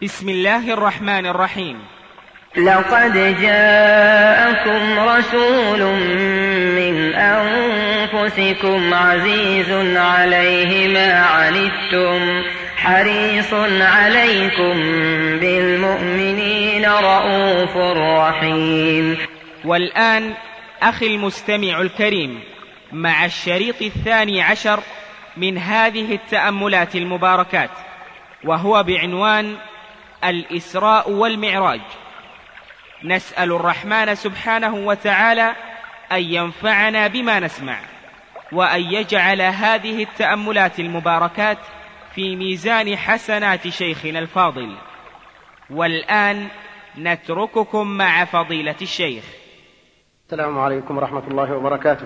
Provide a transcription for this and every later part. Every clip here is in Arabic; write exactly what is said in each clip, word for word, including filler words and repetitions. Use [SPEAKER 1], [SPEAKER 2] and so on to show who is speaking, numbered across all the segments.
[SPEAKER 1] بسم الله الرحمن الرحيم.
[SPEAKER 2] لقد جاءكم رسول من أنفسكم عزيز عليه ما عنتم حريص عليكم بالمؤمنين رؤوف رحيم.
[SPEAKER 1] والآن أخي المستمع الكريم مع الشريط الثاني عشر من هذه التأملات المباركات، وهو بعنوان الإسراء والمعراج. نسأل الرحمن سبحانه وتعالى أن ينفعنا بما نسمع، وأن يجعل هذه التأملات المباركات في ميزان حسنات شيخنا الفاضل. والآن نترككم مع فضيلة الشيخ.
[SPEAKER 3] السلام عليكم ورحمة الله وبركاته.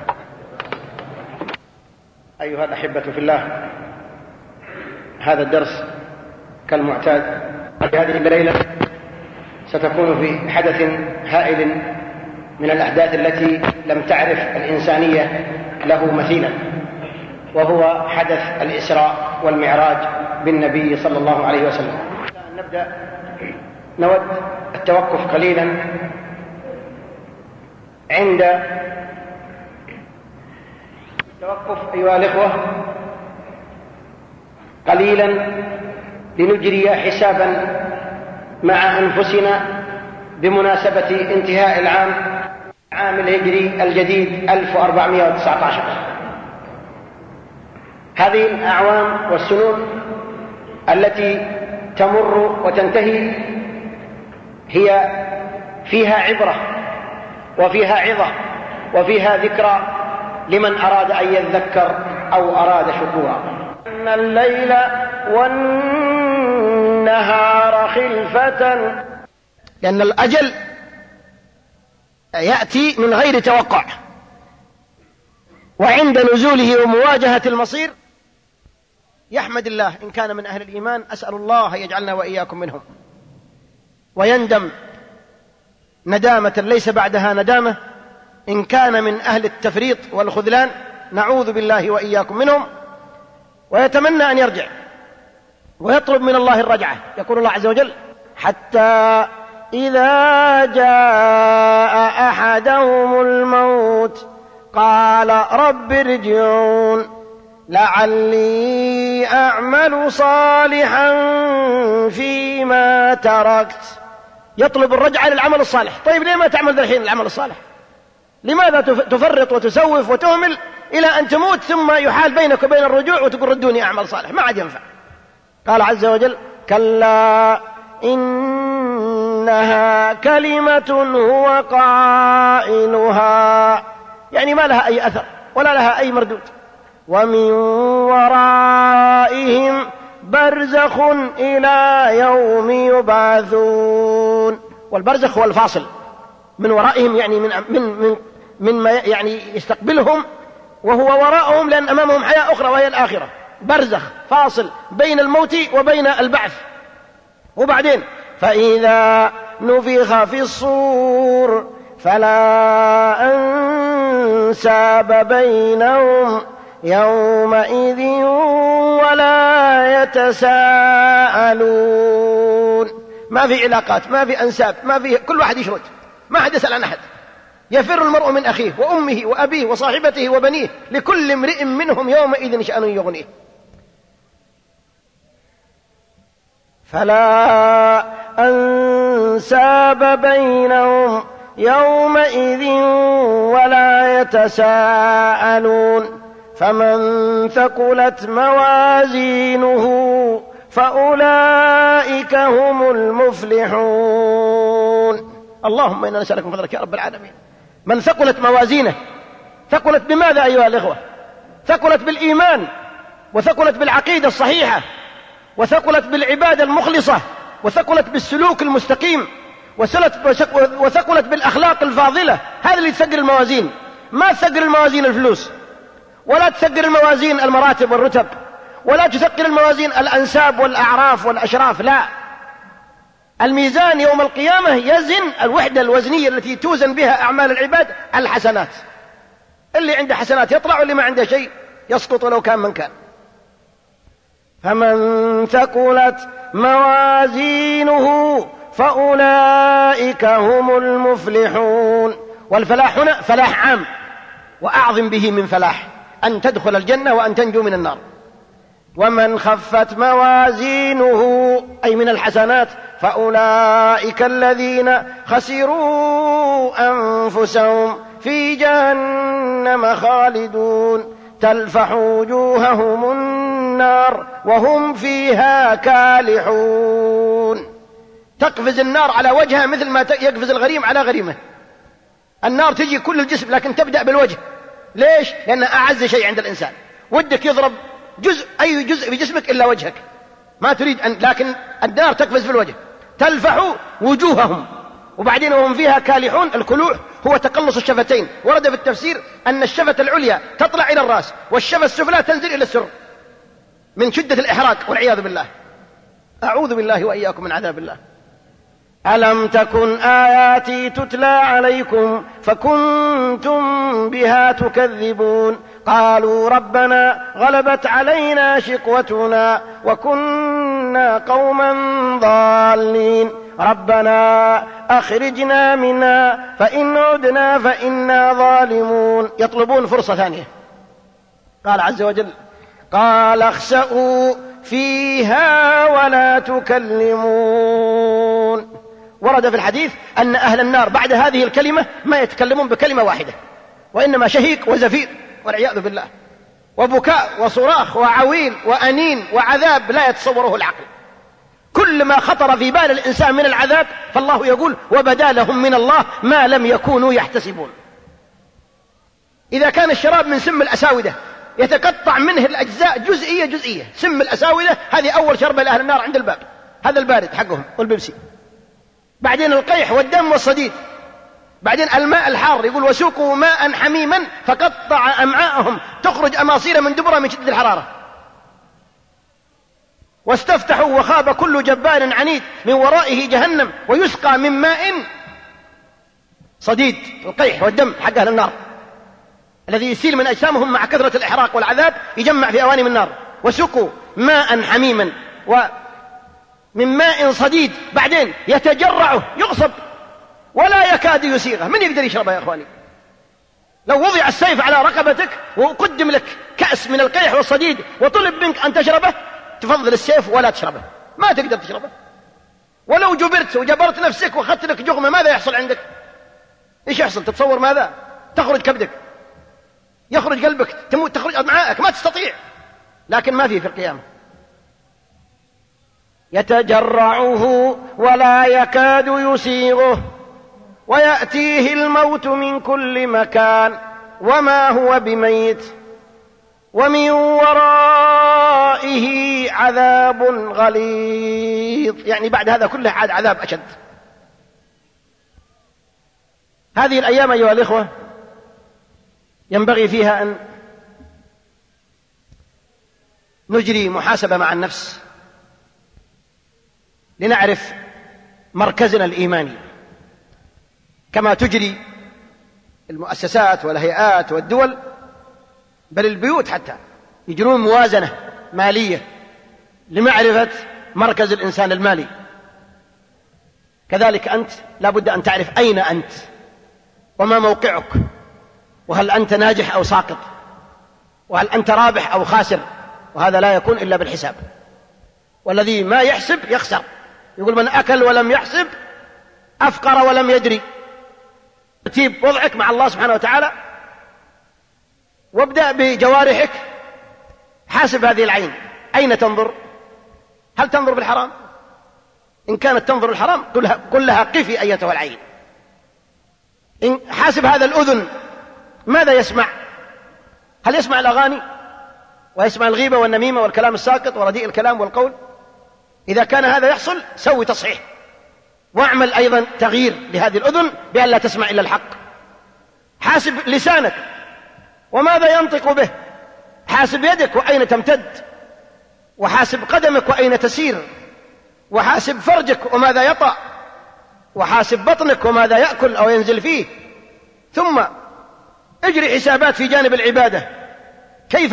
[SPEAKER 3] أيها الأحبة في الله، هذا الدرس كالمعتاد في هذه الليلة ستكون في حدث هائل من الأحداث التي لم تعرف الإنسانية له مثيلا، وهو حدث الإسراء والمعراج بالنبي صلى الله عليه وسلم. نبدأ نود التوقف قليلا عند التوقف أيها الإخوة قليلا لنجري حسابا مع أنفسنا بمناسبة انتهاء العام عام الهجري الجديد ألف وأربعمائة وتسعة عشر. هذه الأعوام والسنون التي تمر وتنتهي هي فيها عبرة وفيها عظة وفيها ذكرى لمن أراد أن يذكر أو أراد شكورا. إن الليل والنهار خلفة، لأن الأجل يأتي من غير توقع، وعند نزوله ومواجهة المصير يحمد الله إن كان من أهل الإيمان، أسأل الله يجعلنا وإياكم منهم، ويندم ندامة ليس بعدها ندامة إن كان من أهل التفريط والخذلان، نعوذ بالله وإياكم منهم، ويتمنى أن يرجع ويطلب من الله الرجعة. يقول الله عز وجل: حتى إذا جاء أحدهم الموت قال رب ارجعون لعلي أعمل صالحا فيما تركت. يطلب الرجعة للعمل الصالح. طيب ليه ما تعمل ذا الحين العمل الصالح؟ لماذا تفرط وتسوف وتهمل إلى أن تموت ثم يحال بينك وبين الرجوع وتقول ردوني أعمل صالح؟ ما عاد ينفع. قال عز وجل: كلا إنها كلمة هو قائلها، يعني ما لها أي أثر ولا لها أي مردود. ومن ورائهم برزخ إلى يوم يبعثون. والبرزخ هو الفاصل، من ورائهم يعني من من من, من ما يعني يستقبلهم وهو وراءهم، لأن أمامهم حياة أخرى وهي الآخرة. برزخ فاصل بين الموت وبين البعث. وبعدين فإذا نفخ في الصور فلا أنساب بينهم يومئذ ولا يتساءلون. ما في علاقات، ما في أنساب، ما في، كل واحد يشرد، ما حد يسأل عن أحد. يفر المرء من أخيه وأمه وأبيه وصاحبته وبنيه، لكل امرئ منهم يومئذ شأن يغنيه. فلا أنساب بينهم يومئذ ولا يتساءلون. فمن ثقلت موازينه فأولئك هم المفلحون. اللهم إنا نسألك من فضلك يا رب العالمين. من ثقلت موازينه، ثقلت بماذا أيها الإخوة؟ ثقلت بالإيمان، وثقلت بالعقيدة الصحيحة، وثقلت بالعبادة المخلصة، وثقلت بالسلوك المستقيم، وثقلت بالأخلاق الفاضلة. هذا اللي تثقل الموازين. ما تثقل الموازين الفلوس، ولا تثقل الموازين المراتب والرتب، ولا تثقل الموازين الأنساب والأعراف والأشراف. لا، الميزان يوم القيامة يزن الوحدة الوزنية التي توزن بها أعمال العباد الحسنات. اللي عنده حسنات يطلع، واللي ما عنده شيء يسقط لو كان من كان. فمن ثقلت موازينه فأولئك هم المفلحون. والفلاح هنا فلاح عام وأعظم به من فلاح أن تدخل الجنة وأن تنجو من النار. ومن خفت موازينه أي من الحسنات فأولئك الذين خسروا أنفسهم في جهنم خالدون تلفح وجوههم النار وهم فيها كالحون. تقفز النار على وجهها مثل ما يقفز الغريم على غريمه. النار تجي كل الجسم لكن تبدأ بالوجه. ليش؟ لأنها أعز شيء عند الإنسان. ودك يضرب جزء أي جزء بجسمك إلا وجهك، ما تريد أن، لكن النار تقفز في الوجه. تلفح وجوههم وبعدين وهم فيها كالحون. الكلوح هو تقلص الشفتين. ورد في التفسير أن الشفة العليا تطلع إلى الرأس والشفة السفلى تنزل إلى السر من شدة الإحراق والعياذ بالله. أعوذ بالله وإياكم من عذاب الله. ألم تكن آياتي تتلى عليكم فكنتم بها تكذبون قالوا ربنا غلبت علينا شقوتنا وكنا قوما ضالين ربنا أخرجنا منها فإن عدنا فإنا ظالمون. يطلبون فرصة ثانية. قال عز وجل قال اخسئوا فيها ولا تكلمون. ورد في الحديث أن أهل النار بعد هذه الكلمة ما يتكلمون بكلمة واحدة وإنما شهيق وزفير والعياذ بالله، وبكاء وصراخ وعويل وأنين وعذاب لا يتصوره العقل. كل ما خطر في بال الإنسان من العذاب فالله يقول وبدا لهم من الله ما لم يكونوا يحتسبون. إذا كان الشراب من سم الأساودة يتقطع منه الأجزاء جزئية جزئية، سم الأساودة هذه أول شربة لأهل النار عند الباب، هذا البارد حقهم والبيبسي. بعدين القيح والدم والصديد. بعدين الماء الحار يقول وسوقوا ماء حميما فقطع أمعاءهم تخرج أماصير من دبرة من شدة الحرارة. واستفتحوا وخاب كل جبار عنيد من ورائه جهنم ويسقى من ماء صديد. القيح والدم حق أهل النار الذي يسيل من أجسامهم مع كثرة الإحراق والعذاب يجمع في أواني من النار. وسقوا ماء حميما ومن ماء صديد. بعدين يتجرعه يغصب ولا يكاد يسيغه. من يقدر يشربه يا أخواني؟ لو وضع السيف على رقبتك وقدم لك كأس من القيح والصديد وطلب منك أن تشربه تفضل السيف ولا تشربه، ما تقدر تشربه. ولو جبرت وجبرت نفسك وأخذت لك جغمة ماذا يحصل عندك؟ إيش يحصل؟ تتصور ماذا؟ تخرج كبدك، يخرج قلبك، تموت، تخرج أمعائك، ما تستطيع. لكن ما فيه في القيامة. يتجرعه ولا يكاد يسيغه ويأتيه الموت من كل مكان وما هو بميت ومن ورائه عذاب غليظ. يعني بعد هذا كله عاد عذاب أشد. هذه الأيام أيها الإخوة ينبغي فيها أن نجري محاسبة مع النفس لنعرف مركزنا الإيماني، كما تجري المؤسسات والهيئات والدول، بل البيوت حتى يجرون موازنة مالية لمعرفة مركز الإنسان المالي. كذلك أنت لا بد أن تعرف أين أنت وما موقعك، وهل أنت ناجح أو ساقط، وهل أنت رابح أو خاسر. وهذا لا يكون إلا بالحساب. والذي ما يحسب يخسر. يقول من أكل ولم يحسب أفقر ولم يدري. ترتيب وضعك مع الله سبحانه وتعالى، وابدأ بجوارحك. حاسب هذه العين أين تنظر؟ هل تنظر بالحرام؟ إن كانت تنظر الحرام قل لها قفي أيتها العين. إن حاسب هذا الأذن ماذا يسمع؟ هل يسمع الأغاني ويسمع الغيبة والنميمة والكلام الساقط ورديء الكلام والقول؟ إذا كان هذا يحصل سوي تصحيح، واعمل أيضا تغيير لهذه الأذن بأن لا تسمع إلا الحق. حاسب لسانك وماذا ينطق به. حاسب يدك وأين تمتد، وحاسب قدمك وأين تسير، وحاسب فرجك وماذا يطأ، وحاسب بطنك وماذا يأكل أو ينزل فيه. ثم اجري حسابات في جانب العبادة. كيف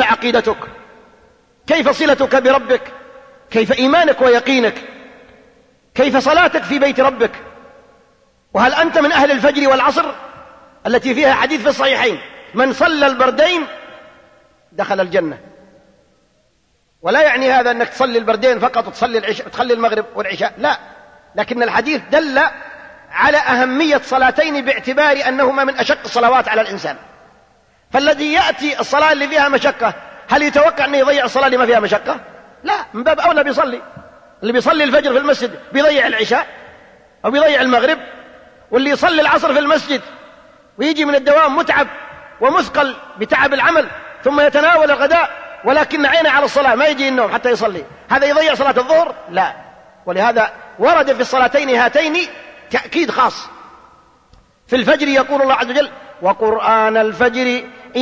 [SPEAKER 3] كيف صلاتك في بيت ربك؟ وهل أنت من أهل الفجر والعصر التي فيها حديث في الصحيحين من صلى البردين دخل الجنة؟ ولا يعني هذا أنك تصلي البردين فقط وتصلي العشاء وتصلي المغرب والعشاء، لا، لكن الحديث دل على أهمية صلاتين باعتبار أنهما من أشق الصلوات على الإنسان. فالذي يأتي الصلاة اللي فيها مشقة هل يتوقع أن يضيع الصلاة اللي ما فيها مشقة؟ لا، من باب أولى بيصلي. اللي بيصلي الفجر في المسجد بيضيع العشاء أو بيضيع المغرب، واللي يصلي العصر في المسجد ويجي من الدوام متعب ومثقل بتعب العمل ثم يتناول الغداء ولكن عينه على الصلاة ما يجي النوم حتى يصلي، هذا يضيع صلاة الظهر؟ لا. ولهذا ورد في الصلاتين هاتين تأكيد خاص. في الفجر يقول الله عز وجل وقرآن الفجر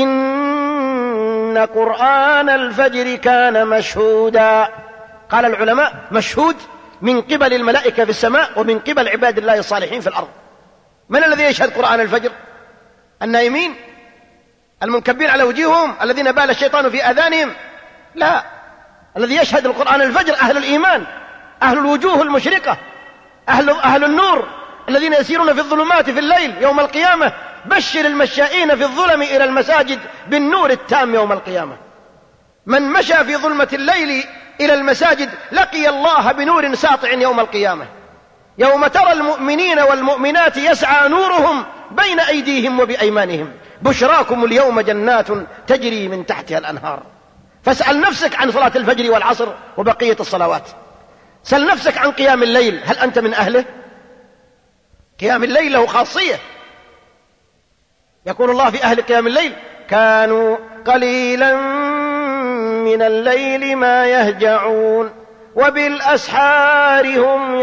[SPEAKER 3] إن قرآن الفجر كان مشهودا. قال العلماء مشهود من قبل الملائكة في السماء ومن قبل عباد الله الصالحين في الأرض. من الذي يشهد قرآن الفجر؟ النائمين المنكبين على وجوههم الذين بال الشيطان في آذانهم؟ لا، الذي يشهد القرآن الفجر أهل الإيمان، أهل الوجوه المشرقة، أهل, أهل النور الذين يسيرون في الظلمات في الليل يوم القيامة. بشر المشائين في الظلم إلى المساجد بالنور التام يوم القيامة. من مشى في ظلمة الليل إلى المساجد لقي الله بنور ساطع يوم القيامة. يوم ترى المؤمنين والمؤمنات يسعى نورهم بين أيديهم وبأيمانهم بشراكم اليوم جنات تجري من تحتها الأنهار. فاسأل نفسك عن صلاة الفجر والعصر وبقية الصلوات. سأل نفسك عن قيام الليل، هل أنت من أهله؟ قيام الليل له خاصية. يقول الله في أهل قيام الليل كانوا قليلا من الليل ما يهجعون وبالأسحار هم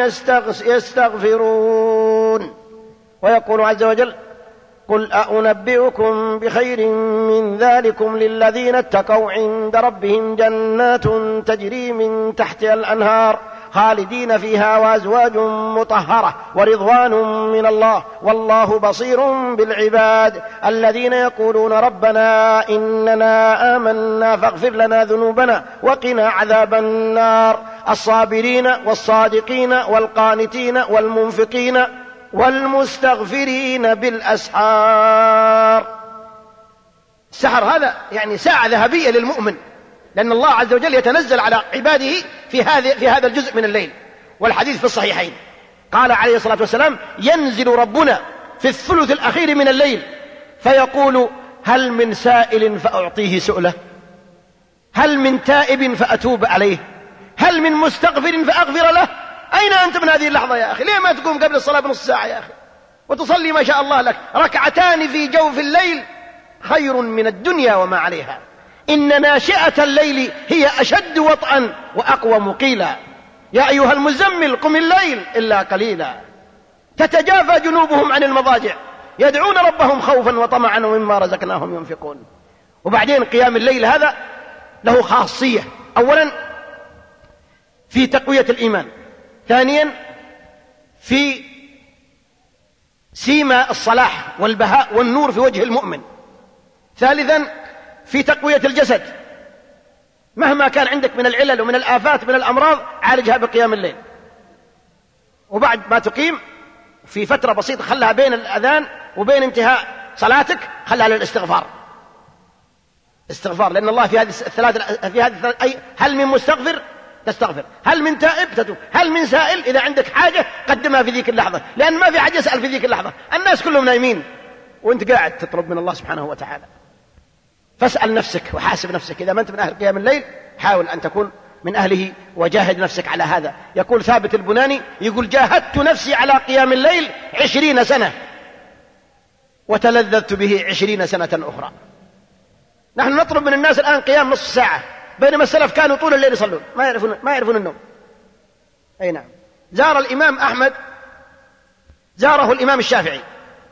[SPEAKER 3] يستغفرون. ويقول عز وجل قل أنبئكم بخير من ذلكم للذين اتقوا عند ربهم جنات تجري من تحتها الأنهار خالدين فيها وأزواج مطهرة ورضوان من الله والله بصير بالعباد الذين يقولون ربنا إننا آمنا فاغفر لنا ذنوبنا وقنا عذاب النار الصابرين والصادقين والقانتين والمنفقين والمستغفرين بالأسحار. السحر هذا يعني ساعة ذهبية للمؤمن، لأن الله عز وجل يتنزل على عباده في هذا في هذا الجزء من الليل. والحديث في الصحيحين قال عليه الصلاة والسلام ينزل ربنا في الثلث الأخير من الليل فيقول هل من سائل فأعطيه سؤله، هل من تائب فأتوب عليه، هل من مستغفر فأغفر له. أين أنت من هذه اللحظة يا أخي؟ ليه ما تقوم قبل الصلاة بنص ساعة يا أخي وتصلي ما شاء الله لك ركعتان في جوف الليل خير من الدنيا وما عليها. إن ناشئة الليل هي أشد وطئا وأقوم قيلا يا أيها المزمل قم الليل إلا قليلا. تتجافى جنوبهم عن المضاجع يدعون ربهم خوفا وطمعا ومما رزقناهم ينفقون. وبعدين قيام الليل هذا له خاصية، أولا في تقوية الإيمان، ثانيا في سيما الصلاح والبهاء والنور في وجه المؤمن، ثالثا في تقوية الجسد مهما كان عندك من العلل ومن الآفات من الأمراض عالجها بقيام الليل. وبعد ما تقيم في فترة بسيطة خلها بين الأذان وبين انتهاء صلاتك خلها للاستغفار، استغفار، لأن الله في هذه الثلاث في هذه أي هل من مستغفر تستغفر، هل من تائب تتوب، هل من سائل إذا عندك حاجة قدمها في ذيك اللحظة، لأن ما في حد يسأل في ذيك اللحظة، الناس كلهم نايمين وانت قاعد تطلب من الله سبحانه وتعالى. فاسأل نفسك وحاسب نفسك، إذا ما أنت من أهل قيام الليل حاول أن تكون من أهله وجاهد نفسك على هذا. يقول ثابت البناني يقول جاهدت نفسي على قيام الليل عشرين سنة وتلذذت به عشرين سنة أخرى. نحن نطلب من الناس الآن قيام نصف ساعة بينما السلف كانوا طول الليل يصلون ما يعرفون ما يعرفون النوم. أي نعم. زار الإمام أحمد زاره الإمام الشافعي،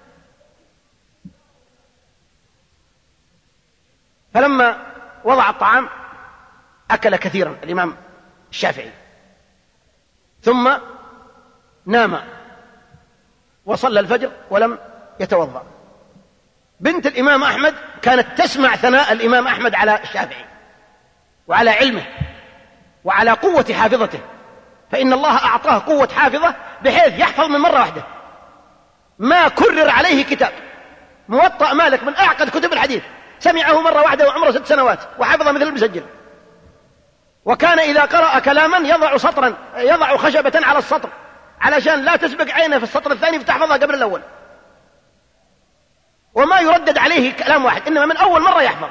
[SPEAKER 3] فلما وضع الطعام أكل كثيرا الإمام الشافعي ثم نام وصلى الفجر ولم يتوضأ. بنت الإمام أحمد كانت تسمع ثناء الإمام أحمد على الشافعي وعلى علمه وعلى قوة حافظته، فإن الله أعطاه قوة حافظة بحيث يحفظ من مرة واحدة، ما كرر عليه كتاب. موطأ مالك من أعقد كتب الحديث سمعه مرة واحدة وعمره ست سنوات وحفظ مثل المسجل. وكان إذا قرأ كلاما يضع سطرا يضع خشبة على السطر علشان لا تسبق عينه في السطر الثاني فتحفظها قبل الأول، وما يردد عليه كلام واحد، إنما من أول مرة يحفظ.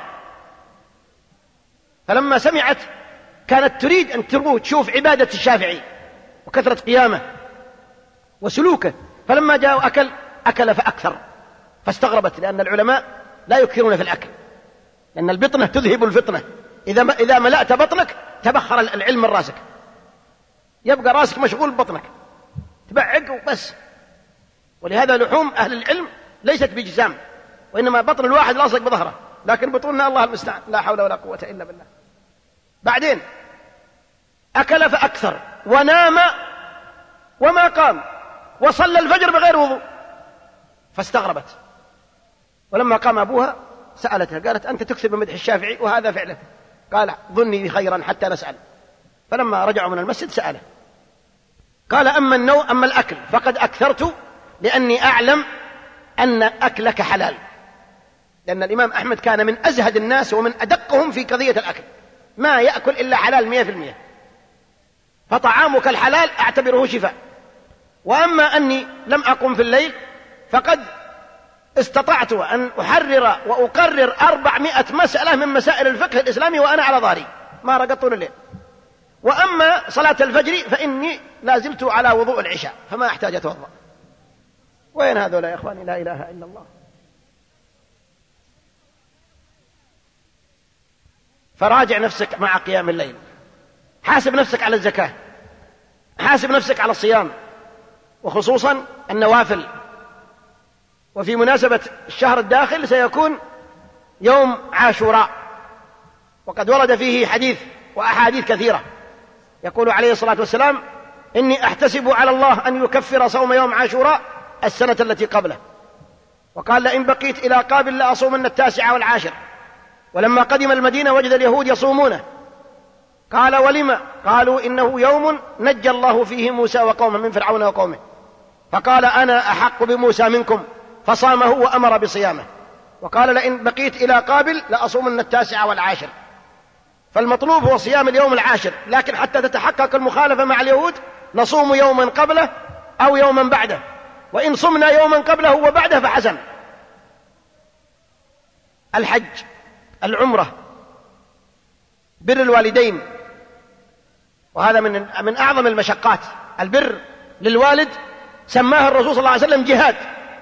[SPEAKER 3] فلما سمعت كانت تريد أن تشوف عبادة الشافعي وكثرة قيامه وسلوكه، فلما جاء أكل أكل فأكثر، فاستغربت، لأن العلماء لا يكثرون في الأكل، لأن البطنة تذهب الفطنة. إذا إذا ملأت بطنك تبخر العلم من راسك، يبقى راسك مشغول ببطنك تبعق وبس. ولهذا لحوم أهل العلم ليست بجسام، وإنما بطن الواحد لاصق بظهره، لكن بطوننا الله المستعان، لا حول ولا قوة إلا بالله. بعدين أكل فأكثر ونام وما قام وصلى الفجر بغير وضوء، فاستغربت. ولما قام أبوها سألتها قالت: أنت تكثر بمدح الشافعي وهذا فعله. قال: ظني خيرا حتى نسأل. فلما رجعوا من المسجد سأله، قال: أما النوم أما الأكل فقد أكثرت لأني أعلم أن أكلك حلال، لأن الإمام أحمد كان من أزهد الناس ومن أدقهم في قضية الأكل، ما يأكل إلا حلال مئة في المئة، فطعامك الحلال أعتبره شفاء. وأما أني لم أقم في الليل فقد استطعت أن أحرر وأقرر أربعمائة مسألة من مسائل الفقه الإسلامي وأنا على ظهري ما رقدت طول الليل. وأما صلاة الفجر فإني لازلت على وضوء العشاء فما أحتاج أتوضأ. وين هذول يا إخواني؟ لا إله إلا الله. فراجع نفسك مع قيام الليل، حاسب نفسك على الزكاة، حاسب نفسك على الصيام، وخصوصا النوافل. وفي مناسبة الشهر الداخل سيكون يوم عاشوراء، وقد ورد فيه حديث وأحاديث كثيرة، يقول عليه الصلاة والسلام: إني أحتسب على الله أن يكفر صوم يوم عاشوراء السنة التي قبله. وقال: لئن بقيت إلى قابل لأصومن التاسع والعاشر. ولما قدم المدينة وجد اليهود يصومونه، قال: ولما؟ قالوا: إنه يوم نجى الله فيه موسى وقومه من فرعون وقومه. فقال: أنا أحق بموسى منكم، فصامه وأمر بصيامه. وقال: لئن بقيت إلى قابل لأصومن التاسع والعاشر. فالمطلوب هو صيام اليوم العاشر، لكن حتى تتحقق المخالفة مع اليهود نصوم يوما قبله أو يوما بعده، وإن صمنا يوما قبله وبعده فحسن. الحج، العمرة، بر الوالدين، وهذا من من أعظم المشقات. البر للوالد سماه الرسول صلى الله عليه وسلم جهاد.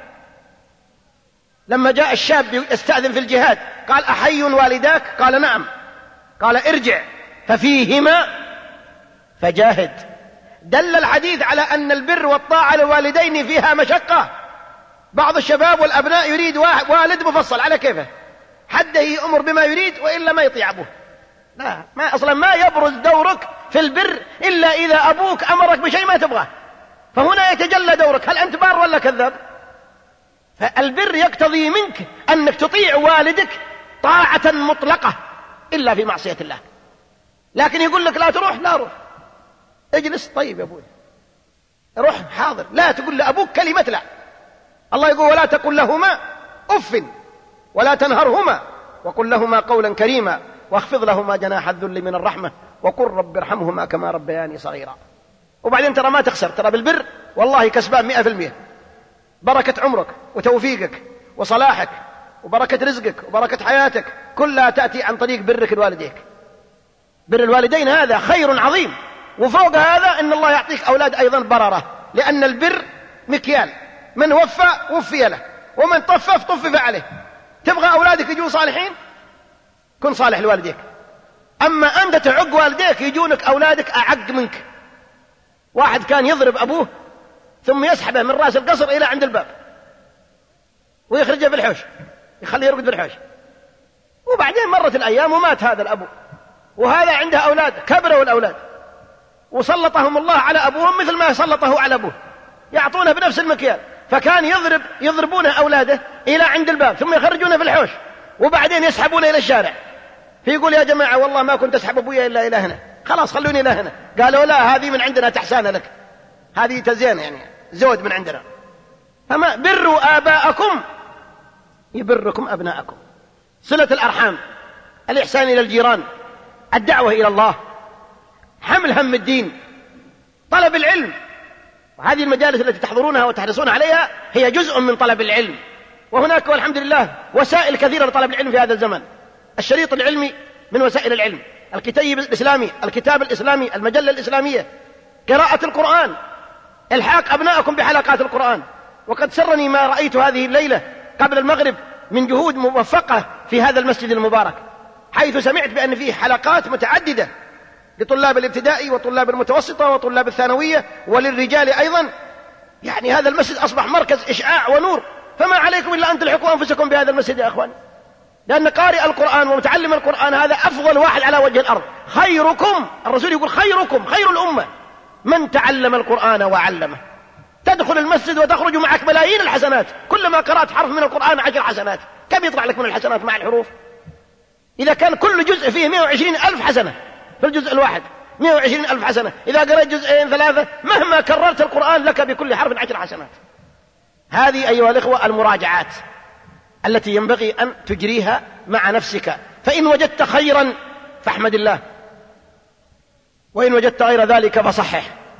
[SPEAKER 3] لما جاء الشاب يستأذن في الجهاد قال: أحي والداك؟ قال: نعم. قال: ارجع ففيهما فجاهد. دل الحديث على أن البر والطاعة للوالدين فيها مشقة. بعض الشباب والأبناء يريد والد مفصل على كيفه، حده يأمر بما يريد وإلا ما يطيع أبوه. لا، ما أصلا ما يبرز دورك في البر إلا إذا أبوك أمرك بشيء ما تبغاه، فهنا يتجلى دورك، هل أنت بار ولا كذاب؟ فالبر يقتضي منك أنك تطيع والدك طاعة مطلقة إلا في معصية الله. لكن يقول لك لا تروح، لا روح، اجلس، طيب يا أبوي روح، حاضر، لا تقول لأبوك كلمة لا. الله يقول: ولا تقل لهما أف ولا تنهرهما وقل لهما قولا كريما واخفض لهما جناح الذل من الرحمة وقل رب ارحمهما كما ربياني صغيرا. وبعدين ترى ما تخسر، ترى بالبر والله كسبان مئة في المئة، بركة عمرك وتوفيقك وصلاحك وبركة رزقك وبركة حياتك كلها تأتي عن طريق برك الوالديك. بر الوالدين هذا خير عظيم، وفوق هذا إن الله يعطيك أولاد أيضا بررة، لأن البر مكيال، من وفى وفي له، ومن طفف طفف عليه. تبغى أولادك يجون صالحين، كن صالح لوالديك. أما أنت تعق والديك يجونك أولادك أعق منك. واحد كان يضرب أبوه ثم يسحبه من رأس القصر إلى عند الباب ويخرجه في الحوش، يخليه يرقد في الحوش. وبعدين مرت الأيام ومات هذا الأبو، وهذا عنده أولاد، كبروا الأولاد وسلطهم الله على أبوهم مثل ما سلطه على أبوه، يعطونه بنفس المكيال. فكان يضرب يضربونه أولاده إلى عند الباب ثم يخرجونه في الحوش، وبعدين يسحبونه إلى الشارع. فيقول: يا جماعة والله ما كنت أسحب أبويا إلا إلى هنا، خلاص خلوني له هنا. قالوا لا، هذه من عندنا تحسان لك، هذه تزين يعني زود من عندنا. فما بروا آباءكم يبركم أبناءكم. صلة الأرحام، الإحسان إلى الجيران، الدعوة إلى الله، حمل هم الدين، طلب العلم. وهذه المجالس التي تحضرونها وتحرصون عليها هي جزء من طلب العلم. وهناك والحمد لله وسائل كثيرة لطلب العلم في هذا الزمن. الشريط العلمي من وسائل العلم، الكتيب الإسلامي، الكتاب الإسلامي، المجلة الإسلامية، قراءة القرآن، الحاق أبنائكم بحلقات القرآن. وقد سرني ما رأيت هذه الليلة قبل المغرب من جهود موفقة في هذا المسجد المبارك، حيث سمعت بأن فيه حلقات متعددة لطلاب الابتدائي وطلاب المتوسطة وطلاب الثانوية وللرجال أيضا. يعني هذا المسجد أصبح مركز إشعاع ونور، فما عليكم إلا أن تلحقوا أنفسكم بهذا المسجد يا أخوان، لأن قارئ القرآن ومتعلم القرآن هذا أفضل واحد على وجه الأرض. خيركم، الرسول يقول خيركم خير الأمة من تعلم القرآن وعلمه. تدخل المسجد وتخرج معك ملايين الحسنات، كلما قرأت حرف من القرآن عشر حسنات. كم يطلع لك من الحسنات مع الحروف؟ إذا كان كل جزء فيه مئة وعشرين ألف حسنة في الجزء الواحد، مئة وعشرين ألف حسنة. إذا قرأت جزئين ثلاثة مهما كررت القرآن لك بكل حرف عشر حسنات. هذه أيها الإخوة المراجعات التي ينبغي أن تجريها مع نفسك. فإن وجدت خيرا فاحمد الله، وإن وجدت غير ذلك فصحح.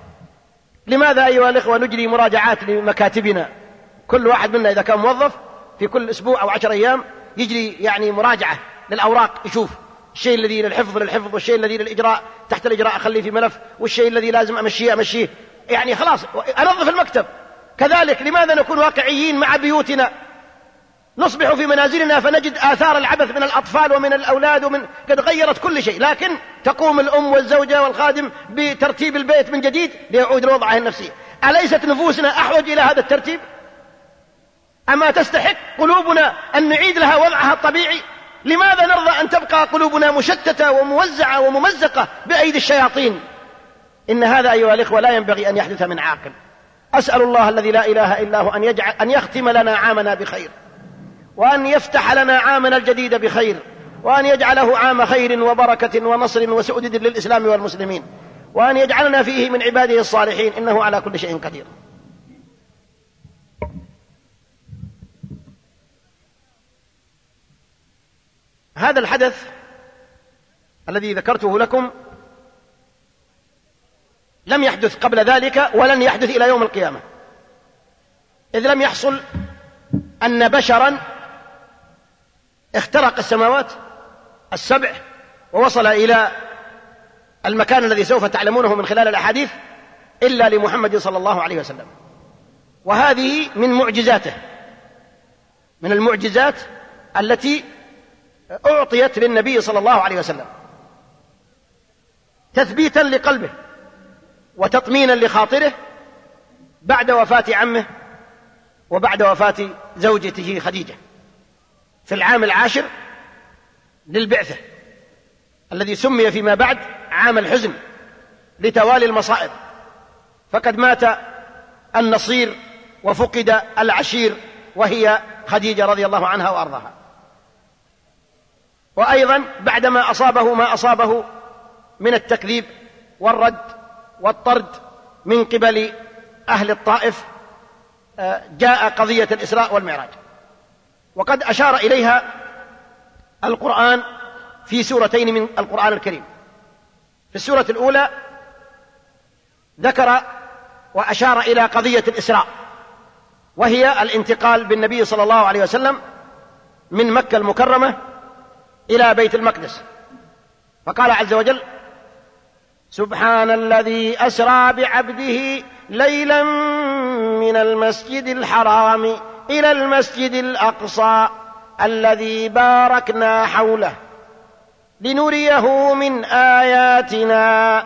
[SPEAKER 3] لماذا أيها الإخوة نجري مراجعات لمكاتبنا؟ كل واحد منا إذا كان موظف في كل أسبوع أو عشر أيام يجري يعني مراجعة للأوراق، يشوف الشيء الذي للحفظ للحفظ، والشيء الذي للإجراء تحت الإجراء أخليه في ملف، والشيء الذي لازم أمشيه أمشيه. يعني خلاص أنظف المكتب. كذلك لماذا نكون واقعيين مع بيوتنا؟ نصبح في منازلنا فنجد آثار العبث من الأطفال ومن الأولاد، ومن قد غيرت كل شيء، لكن تقوم الأم والزوجة والخادم بترتيب البيت من جديد ليعود لوضعه النفسي. أليست نفوسنا أحوج إلى هذا الترتيب؟ أما تستحق قلوبنا أن نعيد لها وضعها الطبيعي؟ لماذا نرضى أن تبقى قلوبنا مشتتة وموزعة وممزقة بأيدي الشياطين؟ إن هذا أيها الإخوة لا ينبغي أن يحدث من عاقل. أسأل الله الذي لا إله إلا هو أن يجعل أن يختم لنا عامنا بخير، وأن يفتح لنا عامنا الجديد بخير، وأن يجعله عام خير وبركة ونصر وسؤدد للإسلام والمسلمين، وأن يجعلنا فيه من عباده الصالحين، إنه على كل شيء قدير. هذا الحدث الذي ذكرته لكم لم يحدث قبل ذلك ولن يحدث إلى يوم القيامة، إذ لم يحصل أن بشرا اخترق السماوات السبع ووصل إلى المكان الذي سوف تعلمونه من خلال الأحاديث إلا لمحمد صلى الله عليه وسلم. وهذه من معجزاته، من المعجزات التي أعطيت للنبي صلى الله عليه وسلم تثبيتا لقلبه وتطمينا لخاطره بعد وفاة عمه وبعد وفاة زوجته خديجة في العام العاشر للبعثة، الذي سمي فيما بعد عام الحزن لتوالي المصائب. فقد مات النصير وفقد العشير، وهي خديجة رضي الله عنها وأرضاها. وأيضا بعدما أصابه ما أصابه من التكذيب والرد والطرد من قبل أهل الطائف، جاء قضية الإسراء والمعراج، وقد أشار إليها القرآن في سورتين من القرآن الكريم. في السورة الأولى ذكر وأشار إلى قضية الإسراء، وهي الانتقال بالنبي صلى الله عليه وسلم من مكة المكرمة إلى بيت المقدس، فقال عز وجل: سبحان الذي أسرى بعبده ليلا من المسجد الحرام إلى المسجد الأقصى الذي باركنا حوله لنريه من آياتنا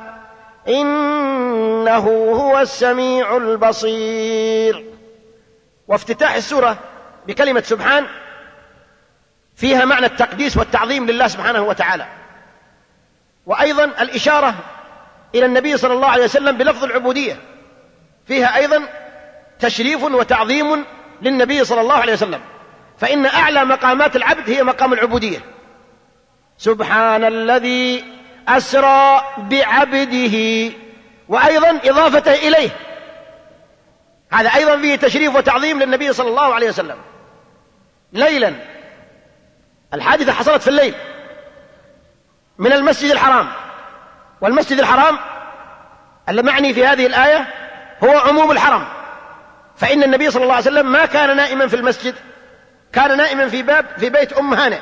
[SPEAKER 3] إنه هو السميع البصير. وافتتاح السورة بكلمة سبحان فيها معنى التقديس والتعظيم لله سبحانه وتعالى، وأيضا الإشارة إلى النبي صلى الله عليه وسلم بلفظ العبودية، فيها أيضا تشريف وتعظيم للنبي صلى الله عليه وسلم، فإن أعلى مقامات العبد هي مقام العبودية. سبحان الذي أسرى بعبده، وأيضا إضافته إليه، هذا أيضا فيه تشريف وتعظيم للنبي صلى الله عليه وسلم. ليلا، الحادثة حصلت في الليل من المسجد الحرام، والمسجد الحرام المعني في هذه الآية هو عموم الحرم، فإن النبي صلى الله عليه وسلم ما كان نائما في المسجد، كان نائما في باب في بيت أم هانئ،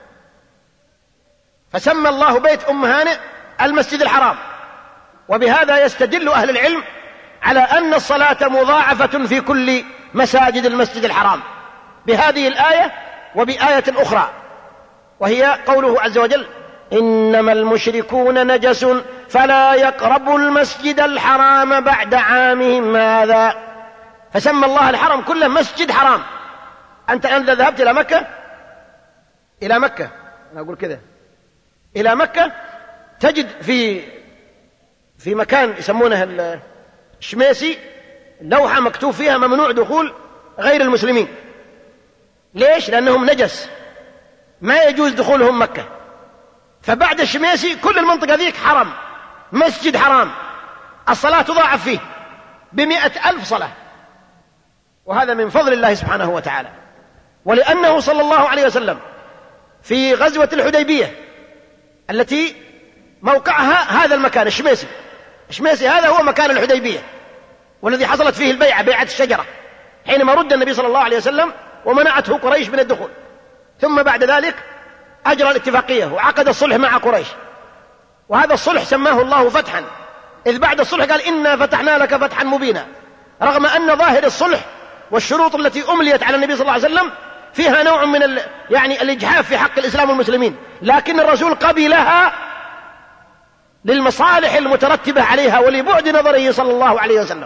[SPEAKER 3] فسمى الله بيت أم هانئ المسجد الحرام. وبهذا يستدل أهل العلم على أن الصلاة مضاعفة في كل مساجد المسجد الحرام بهذه الآية وبآية أخرى، وهي قوله عز وجل: إنما المشركون نجس فلا يقربوا المسجد الحرام بعد عامهم هذا. فسمى الله الحرم كله مسجد حرام. أنت أنت ذهبت إلى مكة إلى مكة أنا أقول كذا إلى مكة تجد في في مكان يسمونه الشميسي لوحة مكتوب فيها ممنوع دخول غير المسلمين. ليش؟ لأنهم نجس، ما يجوز دخولهم مكة. فبعد الشميسي كل المنطقة ذيك حرم، مسجد حرام، الصلاة تضاعف فيه بمئة ألف صلاة، وهذا من فضل الله سبحانه وتعالى. ولأنه صلى الله عليه وسلم في غزوة الحديبية التي موقعها هذا المكان الشميسي، الشميسي هذا هو مكان الحديبية والذي حصلت فيه البيعة، بيعة الشجرة، حينما رد النبي صلى الله عليه وسلم ومنعته قريش من الدخول، ثم بعد ذلك أجرى الاتفاقية وعقد الصلح مع قريش، وهذا الصلح سماه الله فتحا، إذ بعد الصلح قال: إنا فتحنا لك فتحا مبينا، رغم أن ظاهر الصلح والشروط التي أمليت على النبي صلى الله عليه وسلم فيها نوع من ال... يعني الإجحاف في حق الإسلام والمسلمين، لكن الرسول قبلها للمصالح المترتبة عليها ولبعد نظره صلى الله عليه وسلم.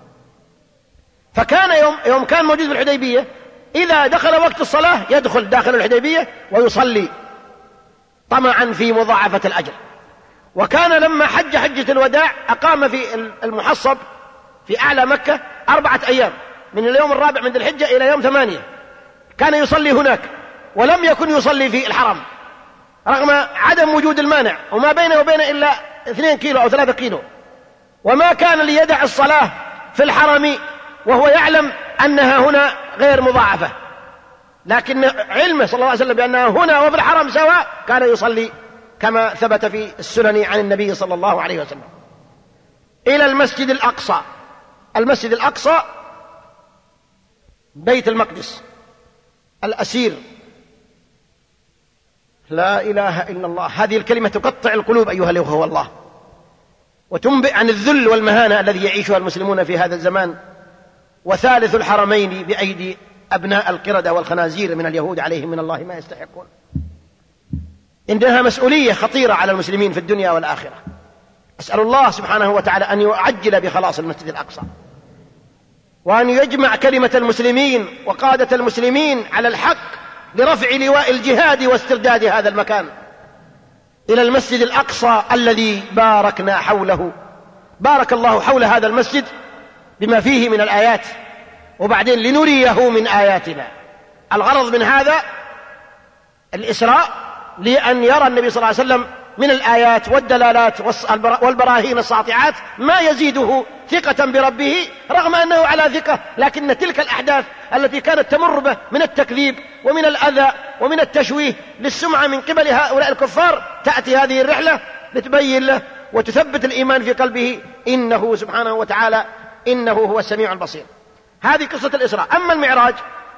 [SPEAKER 3] فكان يوم, يوم كان موجود في الحديبية إذا دخل وقت الصلاة يدخل داخل الحديبية ويصلي طمعا في مضاعفة الأجر. وكان لما حج حجة الوداع أقام في المحصب في أعلى مكة أربعة أيام، من اليوم الرابع من ذي الحجة إلى يوم ثمانية، كان يصلي هناك ولم يكن يصلي في الحرم رغم عدم وجود المانع، وما بينه وبينه إلا اثنين كيلو أو ثلاثة كيلو، وما كان ليدع الصلاة في الحرم وهو يعلم أنها هنا غير مضاعفة، لكن علمه صلى الله عليه وسلم بأنها هنا وفي الحرم سواء كان يصلي كما ثبت في السنن عن النبي صلى الله عليه وسلم. إلى المسجد الأقصى. المسجد الأقصى بيت المقدس الأسير، لا إله إلا الله، هذه الكلمة تقطع القلوب أيها الأخوة والله، وتنبئ عن الذل والمهانة الذي يعيشها المسلمون في هذا الزمان. وثالث الحرمين بأيدي أبناء القردة والخنازير من اليهود عليهم من الله ما يستحقون. إنها مسؤولية خطيرة على المسلمين في الدنيا والآخرة. أسأل الله سبحانه وتعالى أن يعجل بخلاص المسجد الأقصى، وأن يجمع كلمة المسلمين وقادة المسلمين على الحق لرفع لواء الجهاد واسترداد هذا المكان. إلى المسجد الأقصى الذي باركنا حوله، بارك الله حول هذا المسجد بما فيه من الآيات، وبعدين لنريه من آياتنا. الغرض من هذا الإسراء لأن يرى النبي صلى الله عليه وسلم من الآيات والدلالات والبراهين الساطعات ما يزيده ثقة بربه، رغم أنه على ثقة، لكن تلك الأحداث التي كانت تمر به من التكذيب ومن الأذى ومن التشويه للسمعة من قبل هؤلاء الكفار تأتي هذه الرحلة لتبين له وتثبت الإيمان في قلبه إنه سبحانه وتعالى إنه هو السميع البصير. هذه قصة الإسراء. أما المعراج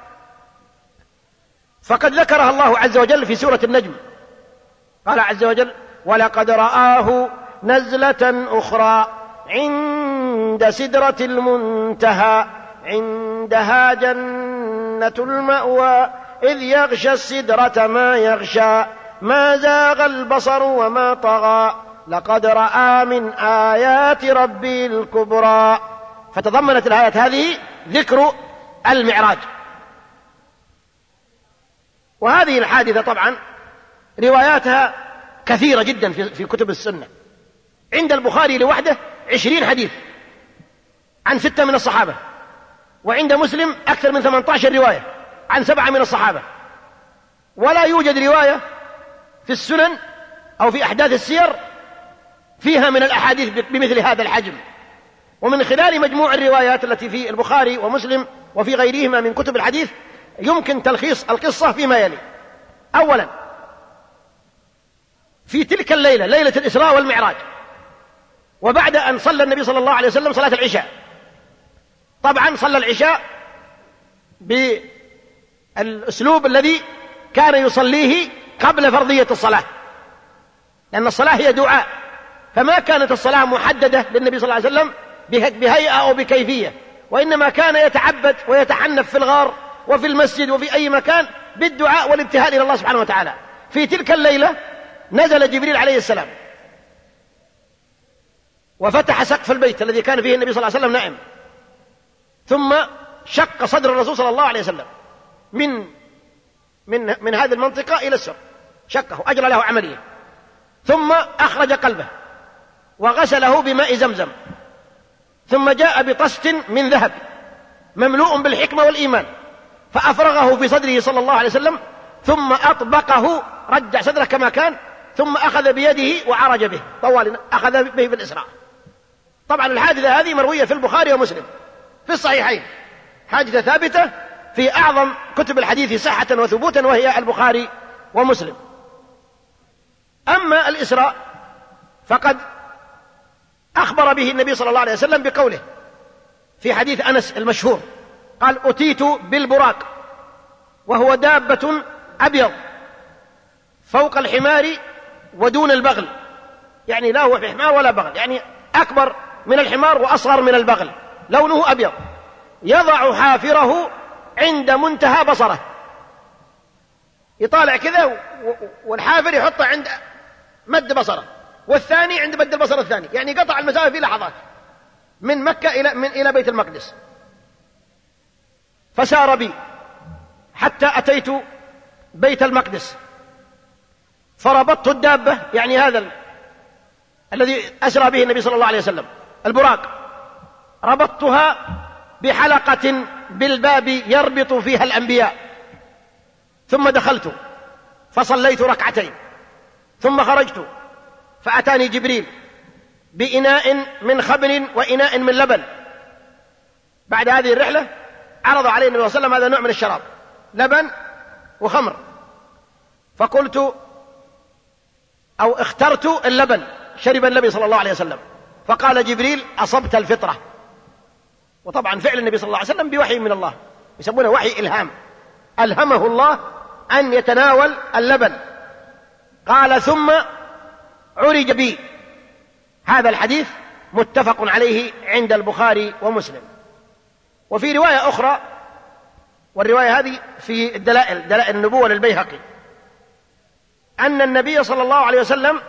[SPEAKER 3] فقد ذكرها الله عز وجل في سورة النجم، قال عز وجل: ولقد رآه نزلة أخرى عند سدرة المنتهى عندها جنة المأوى إذ يغشى السدرة ما يغشى ما زاغ البصر وما طغى لقد رأى من آيات ربي الكبرى. فتضمنت الآيات هذه ذكر المعراج. وهذه الحادثة طبعا رواياتها كثيرة جدا في كتب السنة. عند البخاري لوحده عشرين حديث عن ستة من الصحابة، وعند مسلم أكثر من ثمانية عشر رواية عن سبعة من الصحابة. ولا يوجد رواية في السنن أو في أحداث السير فيها من الأحاديث بمثل هذا الحجم. ومن خلال مجموع الروايات التي في البخاري ومسلم وفي غيرهما من كتب الحديث يمكن تلخيص القصة فيما يلي. أولا، في تلك الليلة، ليلة الإسراء والمعراج، وبعد أن صلى النبي صلى الله عليه وسلم صلاة العشاء، طبعا صلى العشاء بالأسلوب الذي كان يصليه قبل فرضية الصلاة، لأن الصلاة هي دعاء، فما كانت الصلاة محددة للنبي صلى الله عليه وسلم بهيئة أو بكيفية، وإنما كان يتعبد ويتحنف في الغار وفي المسجد وفي أي مكان بالدعاء والابتهال إلى الله سبحانه وتعالى. في تلك الليلة نزل جبريل عليه السلام وفتح سقف البيت الذي كان فيه النبي صلى الله عليه وسلم نائم، ثم شق صدر الرسول صلى الله عليه وسلم من من من هذه المنطقة إلى السر، شقه، أجرى له عملية، ثم أخرج قلبه وغسله بماء زمزم، ثم جاء بطست من ذهب مملوء بالحكمة والإيمان فأفرغه في صدره صلى الله عليه وسلم، ثم أطبقه، رجع صدره كما كان، ثم أخذ بيده وعرج به طوال، أخذ به في الإسراء. طبعا الحادثة هذه مروية في البخاري ومسلم في الصحيحين، حادثة ثابتة في أعظم كتب الحديث صحة وثبوتا وهي البخاري ومسلم. أما الإسراء فقد أخبر به النبي صلى الله عليه وسلم بقوله في حديث أنس المشهور، قال: أتيت بالبراق وهو دابة أبيض فوق الحمار ودون البغل، يعني لا هو في حمار ولا بغل، يعني أكبر من الحمار وأصغر من البغل، لونه أبيض، يضع حافره عند منتهى بصره، يطالع كذا والحافر يحطه عند مد بصره، والثاني عند مد البصر الثاني، يعني قطع المسافة في لحظات من مكة إلى من إلى بيت المقدس. فسار بي حتى أتيت بيت المقدس، فربطت الدابة، يعني هذا ال... الذي أسرى به النبي صلى الله عليه وسلم، البراق، ربطتها بحلقة بالباب يربط فيها الأنبياء، ثم دخلت فصليت ركعتين، ثم خرجت فأتاني جبريل بإناء من خبر وإناء من لبن. بعد هذه الرحلة عرض عليه النبي صلى الله عليه وسلم هذا نوع من الشراب، لبن وخمر، فقلت أو اخترت اللبن، شرب النبي صلى الله عليه وسلم، فقال جبريل: أصبت الفطرة. وطبعا فعل النبي صلى الله عليه وسلم بوحي من الله، يسمونه وحي إلهام، ألهمه الله أن يتناول اللبن. قال: ثم عرج بي. هذا الحديث متفق عليه عند البخاري ومسلم. وفي رواية أخرى، والرواية هذه في الدلائل، دلائل النبوة للبيهقي، أن النبي صلى الله عليه وسلم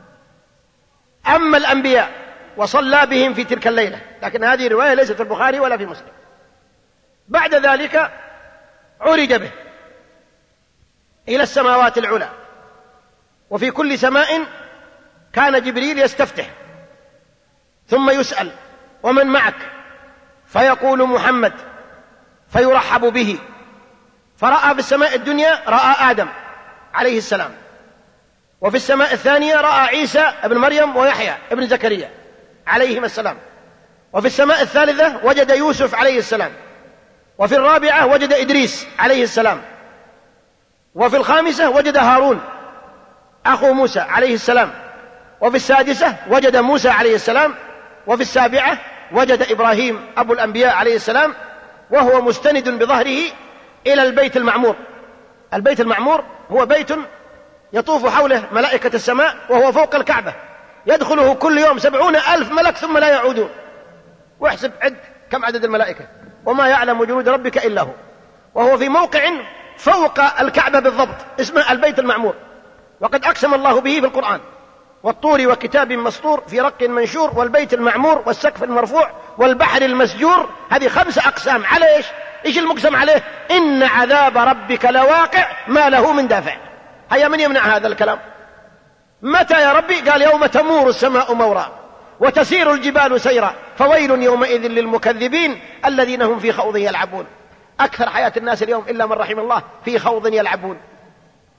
[SPEAKER 3] أما الأنبياء وصلى بهم في تلك الليلة، لكن هذه الرواية ليست في البخاري ولا في مسلم. بعد ذلك عرج به إلى السماوات العلى، وفي كل سماء كان جبريل يستفتح، ثم يسأل: ومن معك؟ فيقول: محمد، فيرحب به. فرأى في السماء الدنيا رأى آدم عليه السلام، وفي السماء الثانية رأى عيسى ابن مريم ويحيى ابن زكريا عليهما السلام، وفي السماء الثالثة وجد يوسف عليه السلام، وفي الرابعة وجد إدريس عليه السلام، وفي الخامسة وجد هارون أخو موسى عليه السلام، وفي السادسة وجد موسى عليه السلام، وفي السابعة وجد إبراهيم أبو الأنبياء عليه السلام، وهو مستند بظهره إلى البيت المعمور. البيت المعمور هو بيت يطوف حوله ملائكة السماء، وهو فوق الكعبة، يدخله كل يوم سبعون ألف ملك ثم لا يعودون. واحسب عد كم عدد الملائكة، وما يعلم جنود ربك إلا هو. وهو في موقع فوق الكعبة بالضبط اسمه البيت المعمور، وقد أقسم الله به في القرآن: والطور وكتاب مسطور في رق منشور والبيت المعمور والسقف المرفوع والبحر المسجور. هذه خمسة أقسام. على إيش؟ إيش المقسم عليه؟ إن عذاب ربك لواقع ما له من دافع. هيا من يمنع هذا الكلام؟ متى يا ربي؟ قال: يوم تمور السماء مورا وتسير الجبال سيرا فويل يومئذ للمكذبين الذين هم في خوض يلعبون. أكثر حياة الناس اليوم إلا من رحم الله في خوض يلعبون.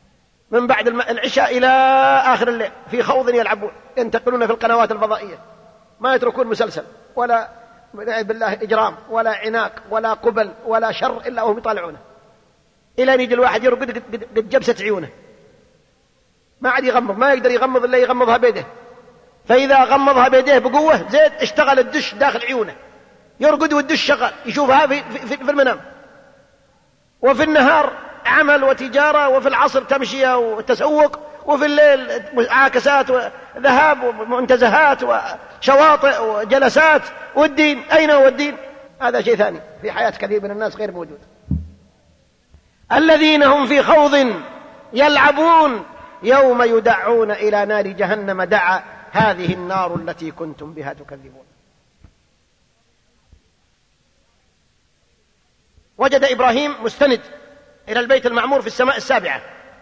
[SPEAKER 3] من بعد العشاء إلى آخر الليل في خوض يلعبون، ينتقلون في القنوات الفضائية، ما يتركون مسلسل ولا بالله إجرام ولا عناق ولا قبل ولا شر إلا وهم يطالعونه، إلى أن يجي الواحد يرقد قد جبست عيونه، ما عاد يغمض، ما يقدر يغمض إلا يغمضها بيده، فإذا غمضها بيده بقوة زيد اشتغل الدش داخل عيونه، يرقد والدش شغال يشوفها في, في, في المنام. وفي النهار عمل وتجارة، وفي العصر تمشية وتسوق، وفي الليل عاكسات وذهاب ومنتزهات وشواطئ وجلسات. والدين أين هو الدين؟ هذا شيء ثاني في حياة كثير من الناس غير موجود. الذين هم في خوض يلعبون يوم يدعون إلى نار جهنم دعا هذه النار التي كنتم بها تكذبون. وجد إبراهيم مستند إلى البيت المعمور في السماء السابعة،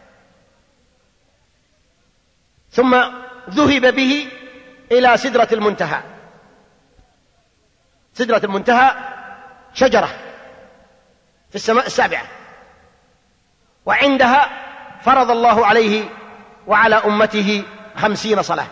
[SPEAKER 3] ثم ذهب به إلى سدرة المنتهى. سدرة المنتهى شجرة في السماء السابعة، وعندها فرض الله عليه وعلى أمته خمسين صلاة.